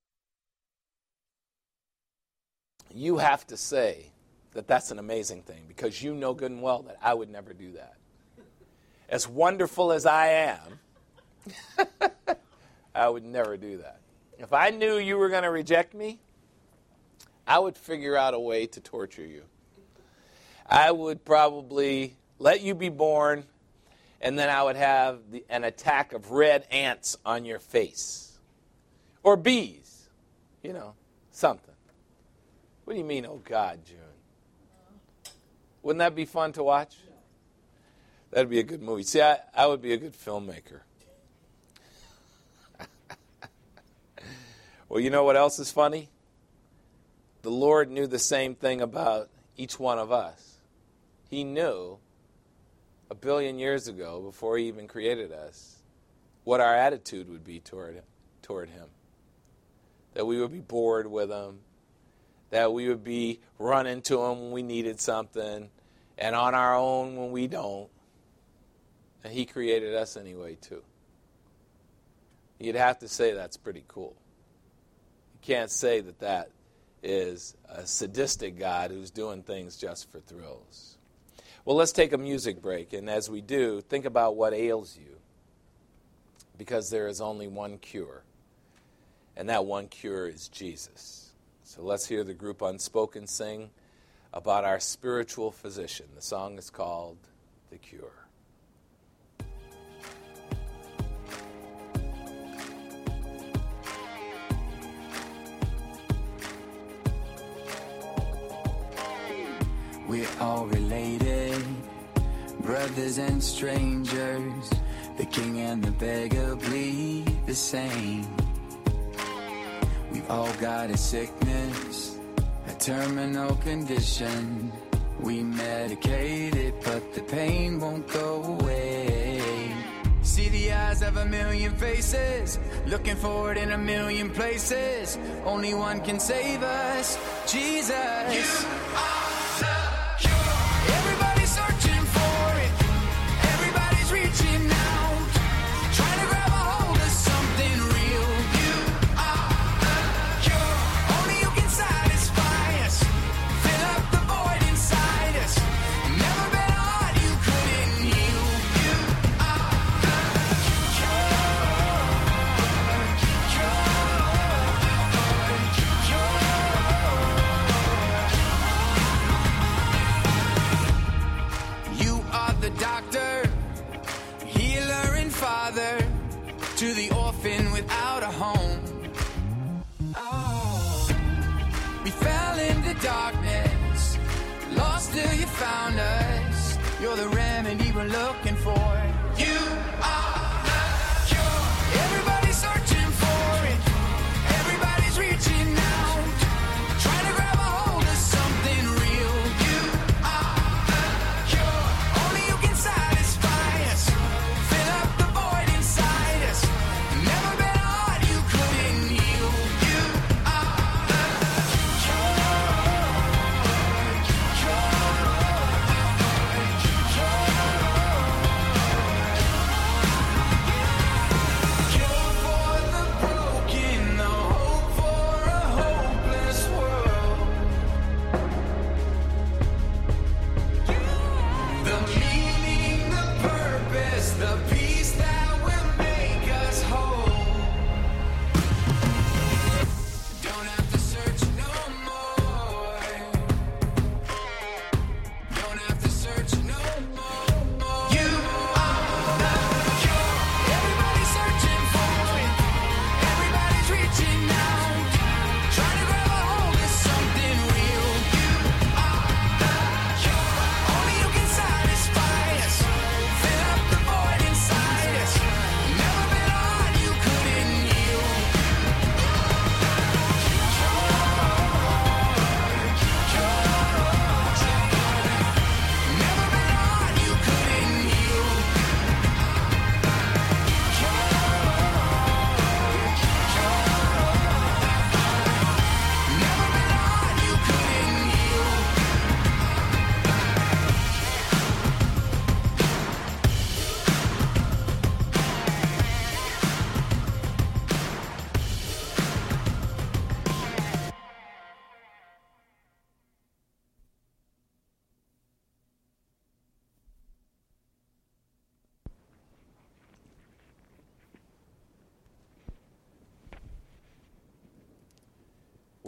You have to say that that's an amazing thing, because you know good and well that I would never do that. As wonderful as I am, I would never do that. If I knew you were going to reject me, I would figure out a way to torture you. I would probably let you be born, and then I would have an attack of red ants on your face. Or bees. You know, something. What do you mean, oh God, June? Wouldn't that be fun to watch? That'd be a good movie. See, I would be a good filmmaker. Well, you know what else is funny? The Lord knew the same thing about each one of us. He knew 1 billion years ago, before he even created us, what our attitude would be toward him. That we would be bored with him, that we would be running to him when we needed something, and on our own when we don't. And he created us anyway, too. You'd have to say that's pretty cool. You can't say that that is a sadistic God who's doing things just for thrills. Well, let's take a music break, and as we do, think about what ails you, because there is only one cure, and that one cure is Jesus. So let's hear the group Unspoken sing about our spiritual physician. The song is called The Cure. We're all related, brothers and strangers. The king and the beggar bleed the same. We've all got a sickness, a terminal condition. We medicate it, but the pain won't go away. See the eyes of a million faces, looking for it in a million places. Only one can save us, Jesus. You are the cure. Everybody's searching for it. Everybody's reaching out, trying to grab a hold of something real. You are the cure. Only you can satisfy us, fill up the void inside us. Never been a heart you couldn't heal. You are the cure. You are the doctor, healer and father, to the orphan without a home. Oh, we fell into darkness, lost till you found us. You're the remedy we're looking for. You are the cure. Everybody's searching for it. Everybody's reaching out, trying to grab a hold of something real. You are the cure. Only you can satisfy us, fill up the void inside us. Never been a heart you couldn't heal. You are the cure.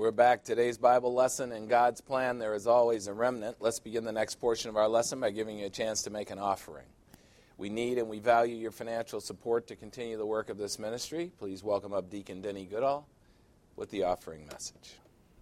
We're back. Today's Bible lesson, in God's plan, there is always a remnant. Let's begin the next portion of our lesson by giving you a chance to make an offering. We need and we value your financial support to continue the work of this ministry. Please welcome up Deacon Denny Goodall with the offering message.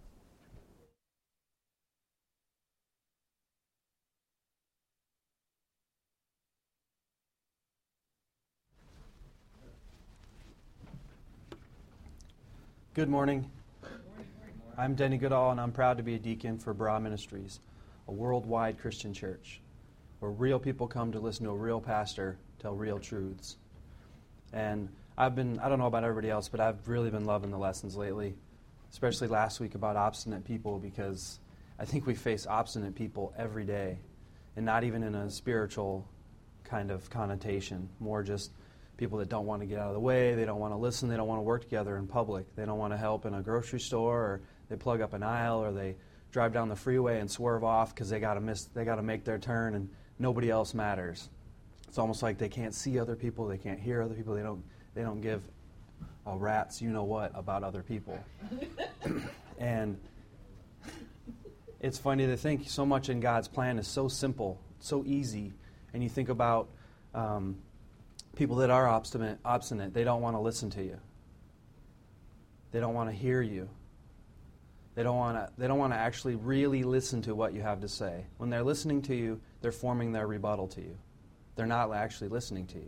Good morning. I'm Denny Goodall, and I'm proud to be a deacon for Bra Ministries, a worldwide Christian church where real people come to listen to a real pastor tell real truths. And I don't know about everybody else, but I've really been loving the lessons lately, especially last week about obstinate people, because I think we face obstinate people every day, and not even in a spiritual kind of connotation, more just people that don't want to get out of the way, they don't want to listen, they don't want to work together in public, they don't want to help in a grocery store, or they plug up an aisle, or they drive down the freeway and swerve off because they got to make their turn and nobody else matters. It's almost like they can't see other people, they can't hear other people, they don't give a rat's you-know-what about other people. And it's funny to think so much in God's plan is so simple, so easy, and you think about people that are obstinate, they don't want to listen to you. They don't want to hear you. They don't want to actually really listen to what you have to say. When they're listening to you, they're forming their rebuttal to you. They're not actually listening to you.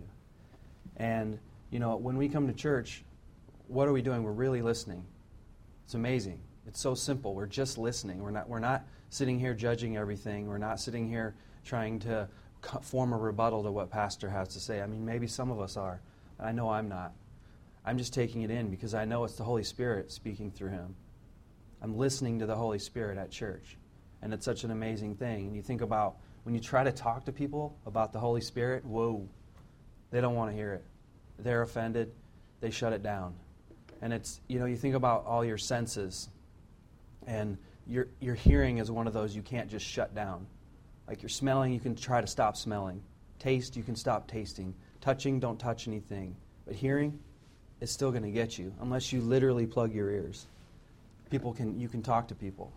And, when we come to church, what are we doing? We're really listening. It's amazing. It's so simple. We're just listening. We're not sitting here judging everything. We're not sitting here trying to form a rebuttal to what pastor has to say. I mean, maybe some of us are. I know I'm not. I'm just taking it in because I know it's the Holy Spirit speaking through him. I'm listening to the Holy Spirit at church, and it's such an amazing thing. And you think about when you try to talk to people about the Holy Spirit, whoa, they don't want to hear it. They're offended. They shut it down. And it's, you think about all your senses, and your hearing is one of those you can't just shut down. Like you're smelling, you can try to stop smelling. Taste, you can stop tasting. Touching, don't touch anything. But hearing, it's still going to get you, unless you literally plug your ears. You can talk to people.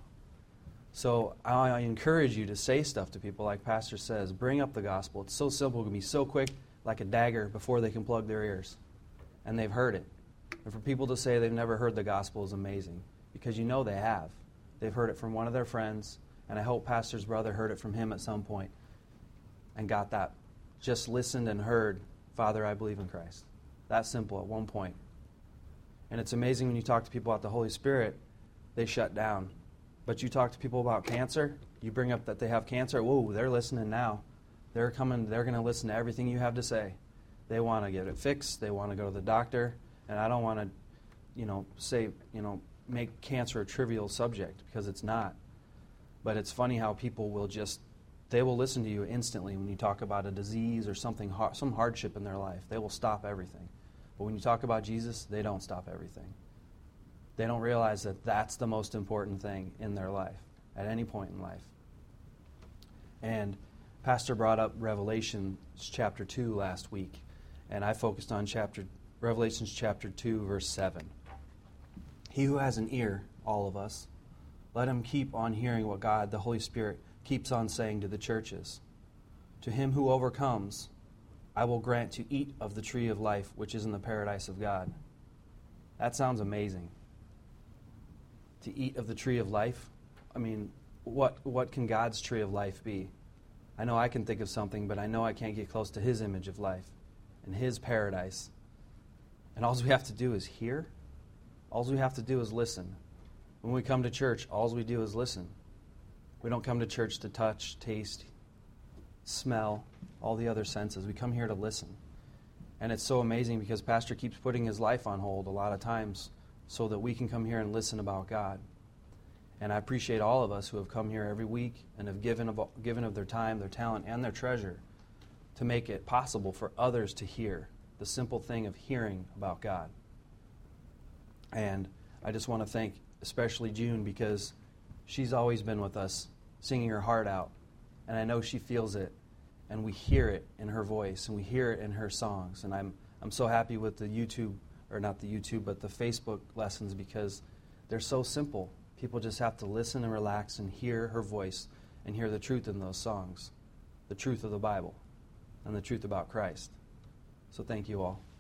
So I encourage you to say stuff to people, like Pastor says. Bring up the gospel. It's so simple. It can be so quick, like a dagger, before they can plug their ears. And they've heard it. And for people to say they've never heard the gospel is amazing, because they have. They've heard it from one of their friends, and I hope Pastor's brother heard it from him at some point and got that. Just listened and heard, Father, I believe in Christ. That simple at one point. And it's amazing when you talk to people about the Holy Spirit, they shut down. But you talk to people about cancer, you bring up that they have cancer, whoa, they're listening now. They're going to listen to everything you have to say. They want to get it fixed, they want to go to the doctor, and I don't want to, make cancer a trivial subject, because it's not. But it's funny how people they will listen to you instantly when you talk about a disease or some hardship in their life. They will stop everything. But when you talk about Jesus, they don't stop everything. They don't realize that that's the most important thing in their life, at any point in life. And Pastor brought up Revelation chapter 2 last week, and I focused on Revelation chapter 2, verse 7. He who has an ear, all of us, let him keep on hearing what God, the Holy Spirit, keeps on saying to the churches. To him who overcomes, I will grant to eat of the tree of life, which is in the paradise of God. That sounds amazing. To eat of the tree of life? I mean, what can God's tree of life be? I know I can think of something, but I know I can't get close to his image of life and his paradise. And all we have to do is hear. All we have to do is listen. When we come to church, all we do is listen. We don't come to church to touch, taste, smell, all the other senses. We come here to listen. And it's so amazing because Pastor keeps putting his life on hold a lot of times so that we can come here and listen about God. And I appreciate all of us who have come here every week and have given of their time, their talent, and their treasure to make it possible for others to hear the simple thing of hearing about God. And I just want to thank especially June, because she's always been with us singing her heart out. And I know she feels it, and we hear it in her voice, and we hear it in her songs. And I'm so happy with the Facebook lessons, because they're so simple. People just have to listen and relax and hear her voice and hear the truth in those songs, the truth of the Bible and the truth about Christ. So thank you all.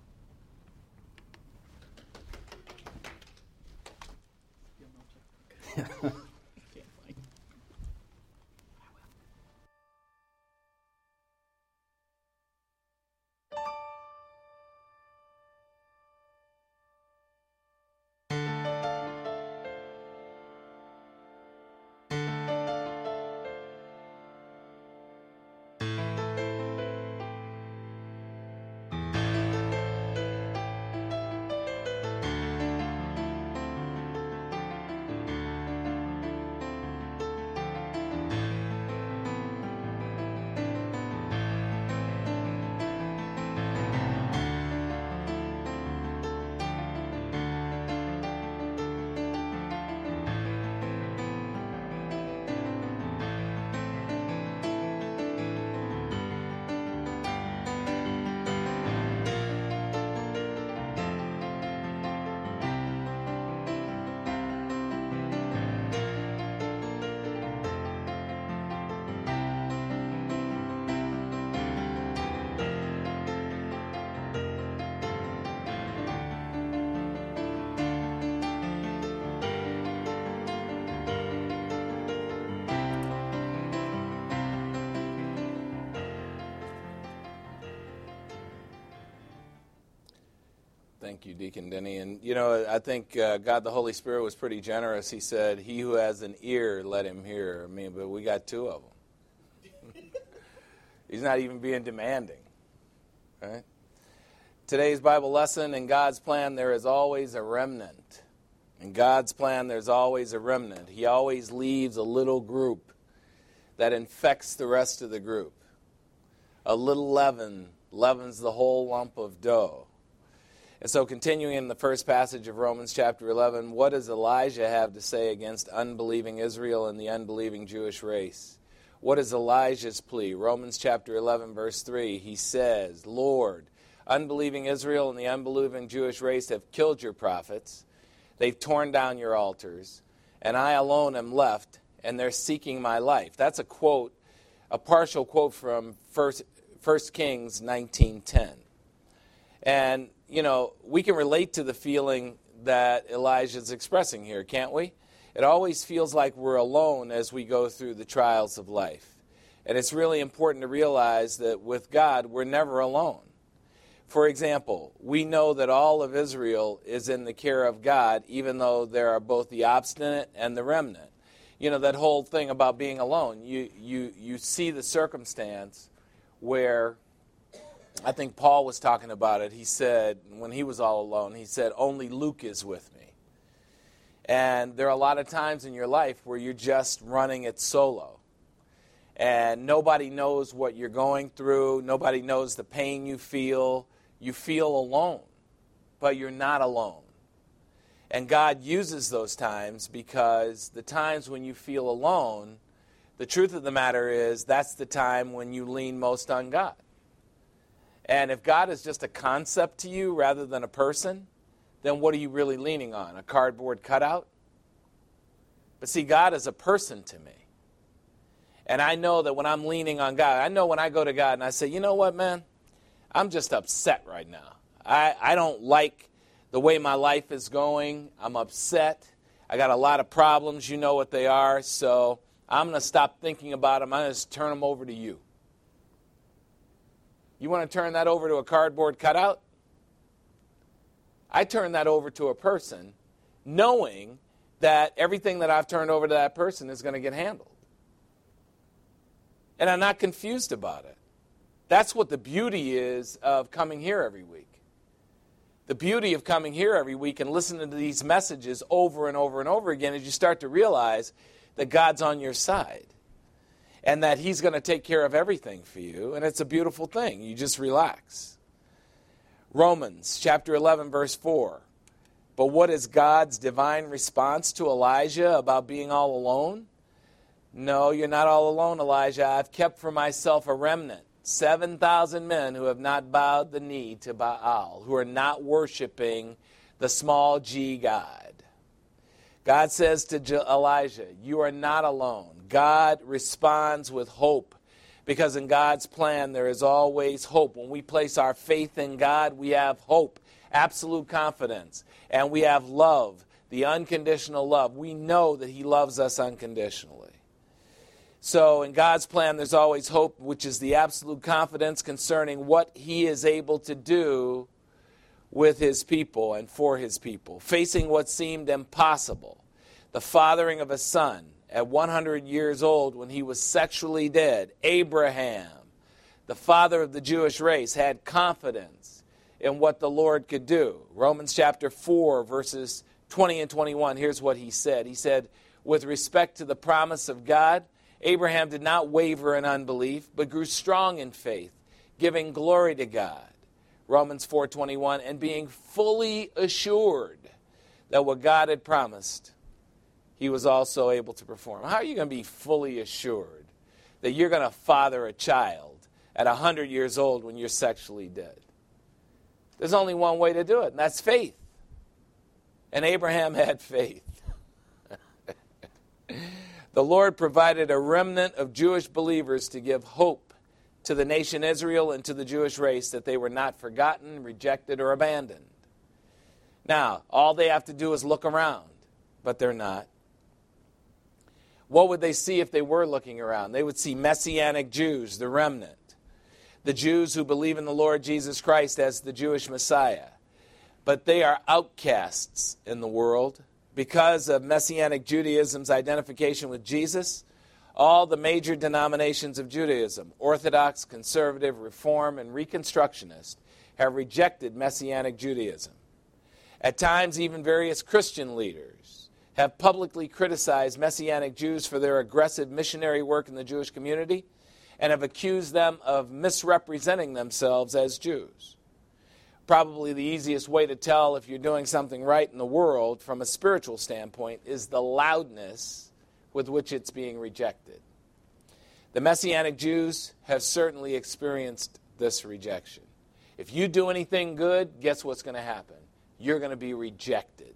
Thank you, Deacon Denny. And, you know, I think God the Holy Spirit was pretty generous. He said, he who has an ear, let him hear. I mean, but we got two of them. He's not even being demanding. Right? Today's Bible lesson, in God's plan, there is always a remnant. In God's plan, there's always a remnant. He always leaves a little group that infects the rest of the group. A little leaven leavens the whole lump of dough. And so continuing in the first passage of Romans chapter 11, what does Elijah have to say against unbelieving Israel and the unbelieving Jewish race? What is Elijah's plea? Romans chapter 11, verse 3, he says, Lord, unbelieving Israel and the unbelieving Jewish race have killed your prophets. They've torn down your altars, and I alone am left, and they're seeking my life. That's a quote, a partial quote from 1 Kings 19:10. And, you know, we can relate to the feeling that Elijah's expressing here, can't we? It always feels like we're alone as we go through the trials of life. And it's really important to realize that with God, we're never alone. For example, we know that all of Israel is in the care of God, even though there are both the obstinate and the remnant. You know, that whole thing about being alone. You see the circumstance where, I think Paul was talking about it. He said, when he was all alone, he said, only Luke is with me. And there are a lot of times in your life where you're just running it solo. And nobody knows what you're going through. Nobody knows the pain you feel. You feel alone, but you're not alone. And God uses those times because the times when you feel alone, the truth of the matter is that's the time when you lean most on God. And if God is just a concept to you rather than a person, then what are you really leaning on? A cardboard cutout? But see, God is a person to me. And I know that when I'm leaning on God, I know when I go to God and I say, you know what, man? I'm just upset right now. I don't like the way my life is going. I'm upset. I got a lot of problems. You know what they are. So I'm going to stop thinking about them. I'm going to just turn them over to you. You want to turn that over to a cardboard cutout? I turn that over to a person knowing that everything that I've turned over to that person is going to get handled. And I'm not confused about it. That's what the beauty is of coming here every week. The beauty of coming here every week and listening to these messages over and over and over again is you start to realize that God's on your side. And that he's going to take care of everything for you. And it's a beautiful thing. You just relax. Romans chapter 11, verse 4. But what is God's divine response to Elijah about being all alone? No, you're not all alone, Elijah. I've kept for myself a remnant, 7,000 men who have not bowed the knee to Baal, who are not worshiping the small g god. God says to Elijah, you are not alone. God responds with hope, because in God's plan there is always hope. When we place our faith in God, we have hope, absolute confidence, and we have love, the unconditional love. We know that He loves us unconditionally. So in God's plan there's always hope, which is the absolute confidence concerning what He is able to do with His people and for His people. Facing what seemed impossible, the fathering of a son at 100 years old when he was sexually dead, Abraham, the father of the Jewish race, had confidence in what the Lord could do. Romans chapter 4, verses 20 and 21, here's what he said. He said, with respect to the promise of God, Abraham did not waver in unbelief, but grew strong in faith, giving glory to God. Romans 4:21, and being fully assured that what God had promised, He was also able to perform. How are you going to be fully assured that you're going to father a child at 100 years old when you're sexually dead? There's only one way to do it, and that's faith. And Abraham had faith. The Lord provided a remnant of Jewish believers to give hope to the nation Israel and to the Jewish race that they were not forgotten, rejected, or abandoned. Now, all they have to do is look around, but they're not. What would they see if they were looking around? They would see Messianic Jews, the remnant, the Jews who believe in the Lord Jesus Christ as the Jewish Messiah. But they are outcasts in the world because of Messianic Judaism's identification with Jesus. All the major denominations of Judaism, Orthodox, Conservative, Reform, and Reconstructionist, have rejected Messianic Judaism. At times, even various Christian leaders have publicly criticized Messianic Jews for their aggressive missionary work in the Jewish community and have accused them of misrepresenting themselves as Jews. Probably the easiest way to tell if you're doing something right in the world from a spiritual standpoint is the loudness with which it's being rejected. The Messianic Jews have certainly experienced this rejection. If you do anything good, guess what's going to happen? You're going to be rejected.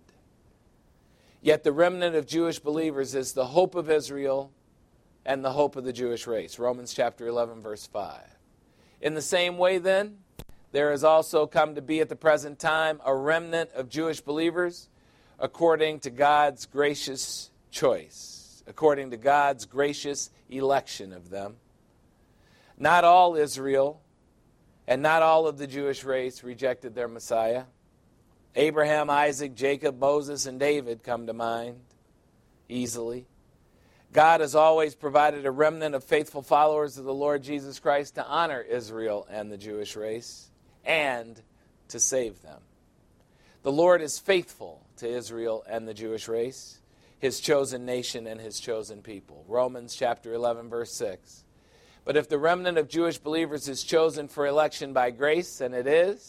Yet the remnant of Jewish believers is the hope of Israel and the hope of the Jewish race. Romans chapter 11, verse 5. In the same way, then, there has also come to be at the present time a remnant of Jewish believers according to God's gracious choice, according to God's gracious election of them. Not all Israel and not all of the Jewish race rejected their Messiah. Abraham, Isaac, Jacob, Moses, and David come to mind easily. God has always provided a remnant of faithful followers of the Lord Jesus Christ to honor Israel and the Jewish race and to save them. The Lord is faithful to Israel and the Jewish race, His chosen nation and His chosen people. Romans chapter 11, verse 6. But if the remnant of Jewish believers is chosen for election by grace, and it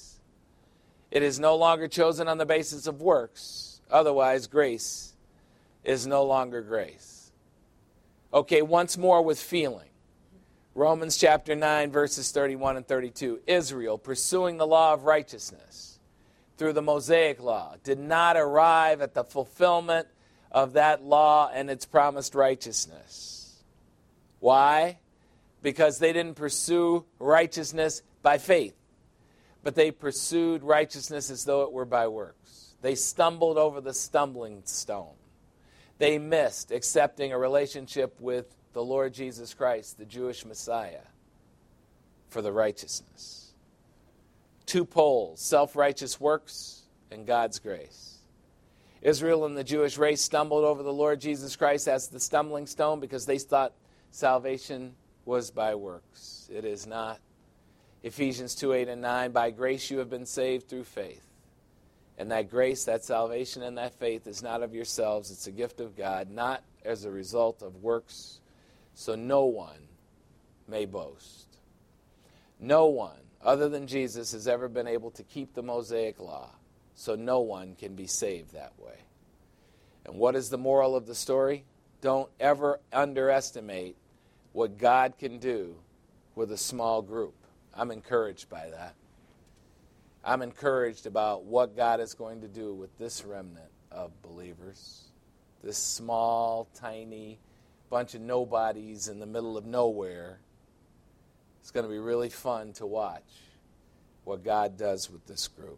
is no longer chosen on the basis of works. Otherwise, grace is no longer grace. Okay, once more with feeling. Romans chapter 9, verses 31 and 32. Israel, pursuing the law of righteousness through the Mosaic law, did not arrive at the fulfillment of that law and its promised righteousness. Why? Because they didn't pursue righteousness by faith, but they pursued righteousness as though it were by works. They stumbled over the stumbling stone. They missed accepting a relationship with the Lord Jesus Christ, the Jewish Messiah, for the righteousness. Two poles, self-righteous works and God's grace. Israel and the Jewish race stumbled over the Lord Jesus Christ as the stumbling stone because they thought salvation was by works. It is not. Ephesians 2, 8 and 9, by grace you have been saved through faith. And that grace, that salvation, and that faith is not of yourselves. It's a gift of God, not as a result of works, so no one may boast. No one other than Jesus has ever been able to keep the Mosaic law, so no one can be saved that way. And what is the moral of the story? Don't ever underestimate what God can do with a small group. I'm encouraged by that. I'm encouraged about what God is going to do with this remnant of believers. this small, tiny bunch of nobodies in the middle of nowhere. It's going to be really fun to watch what God does with this group.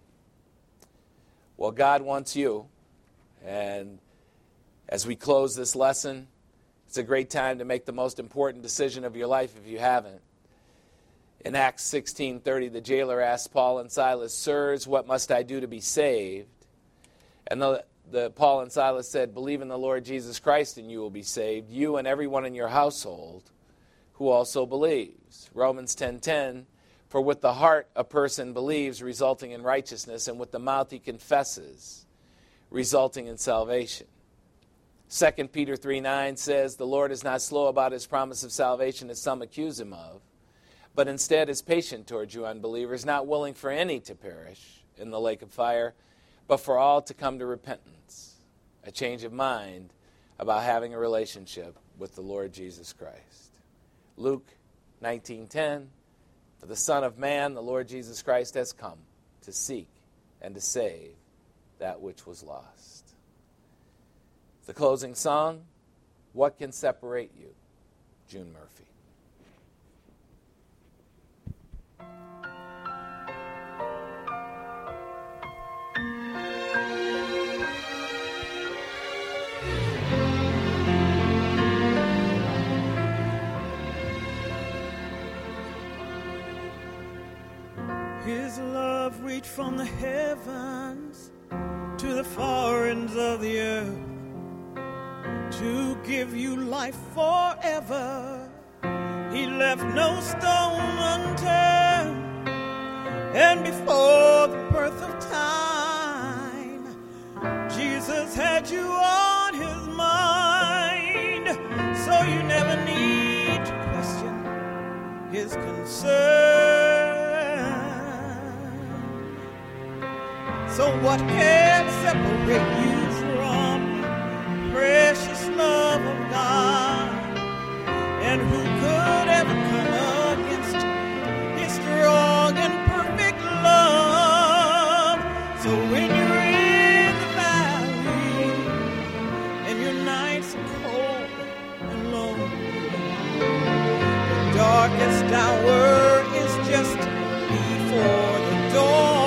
Well, God wants you, and as we close this lesson, it's a great time to make the most important decision of your life if you haven't. In Acts 16:30, the jailer asked Paul and Silas, "Sirs, what must I do to be saved?" And the Paul and Silas said, "Believe in the Lord Jesus Christ and you will be saved, you and everyone in your household who also believes." Romans 10:10, "For with the heart a person believes, resulting in righteousness, and with the mouth he confesses, resulting in salvation." 2 Peter 3:9 says, "The Lord is not slow about his promise of salvation, as some accuse him of, but instead is patient towards you unbelievers, not willing for any to perish in the lake of fire, but for all to come to repentance," a change of mind about having a relationship with the Lord Jesus Christ. Luke 19:10, "For the Son of Man, the Lord Jesus Christ, has come to seek and to save that which was lost." The closing song, "What Can Separate You?" June Murphy. His love reached from the heavens to the far ends of the earth to give you life forever. He left no stone unturned, and before the birth of time, Jesus had you on his mind, so you never need to question his concern. So what can separate you from the precious love of God? And who could ever come against his strong and perfect love? So when you're in the valley and your nights are cold and lonely, the darkest hour is just before the dawn.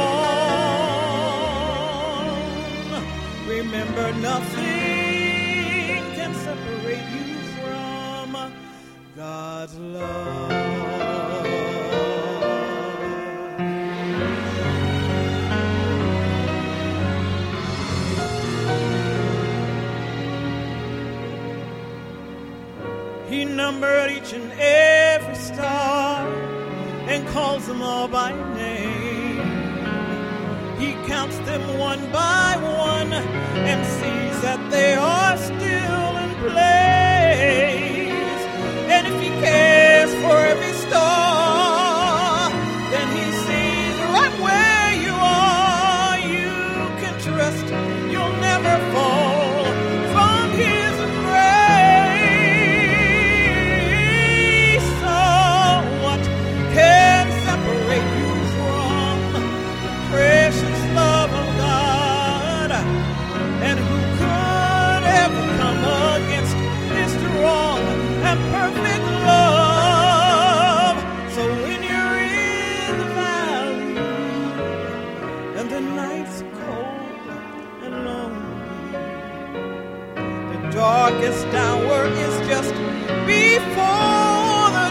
Remember, nothing can separate you from God's love. He numbered each and every star and calls them all by name. He counts them one by one and sees that they are still in place. And if he cares for every star, then he sees right where you are. You can trust you'll never fall from his embrace. So what can separate you from the precious love of God? And who could ever come against his strong and perfect love? So when you're in the valley and the night's cold and lonely, the darkest hour is just before the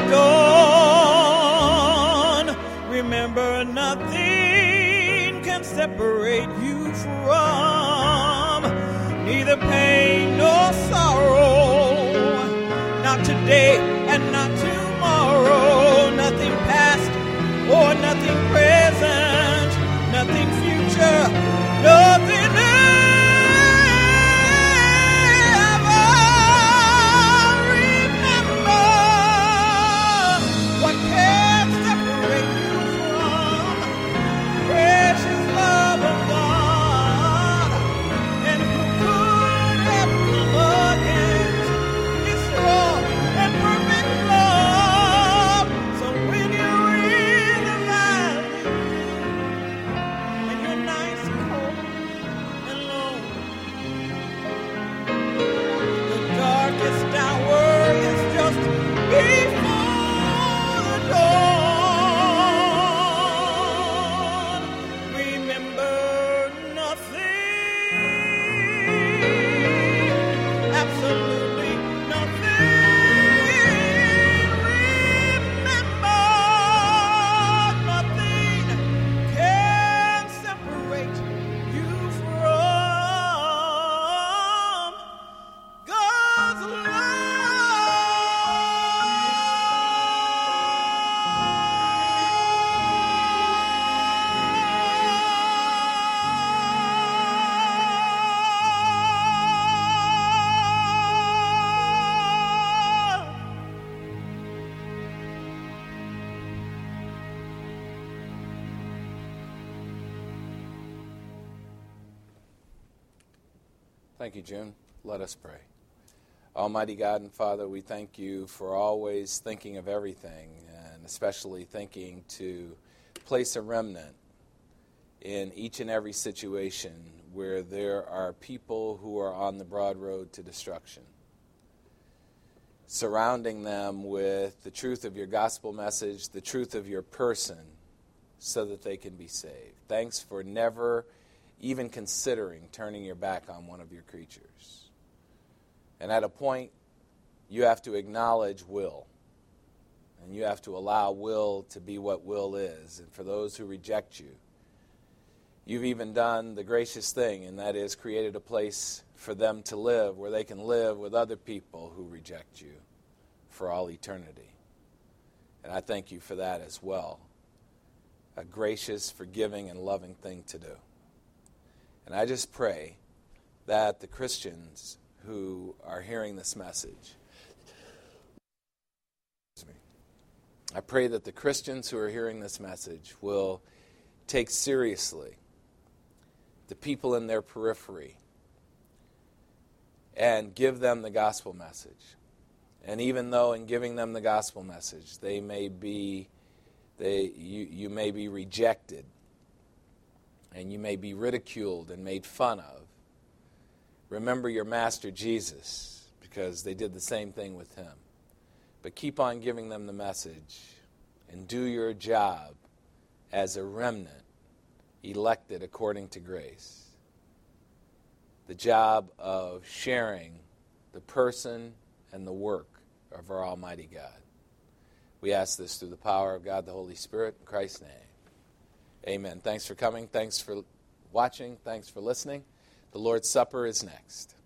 dawn, remember, nothing can separate you from neither pain nor sorrow, not today and not tomorrow, nothing past or nothing present, nothing future, nothing ever. Remember, what can separate you from the precious love of God? And who could ever come against his strong and perfect Thank you, June. Let us pray. Almighty God and Father, we thank you for always thinking of everything, and especially thinking to place a remnant in each and every situation where there are people who are on the broad road to destruction. Surrounding them with the truth of your gospel message, the truth of your person, so that they can be saved. Thanks for never even considering turning your back on one of your creatures. And at a point, you have to acknowledge will. And you have to allow will to be what will is. And for those who reject you, you've even done the gracious thing, and that is created a place for them to live where they can live with other people who reject you for all eternity. And I thank you for that as well. A gracious, forgiving, and loving thing to do. And I just pray that the Christians who are hearing this message, I pray that the Christians who are hearing this message will take seriously the people in their periphery and give them the gospel message. And even though in giving them the gospel message, you may be rejected, and you may be ridiculed and made fun of, remember your master Jesus, because they did the same thing with him. But keep on giving them the message and do your job as a remnant elected according to grace. The job of sharing the person and the work of our Almighty God. We ask this through the power of God the Holy Spirit, in Christ's name. Amen. Thanks for coming. Thanks for watching. Thanks for listening. The Lord's Supper is next.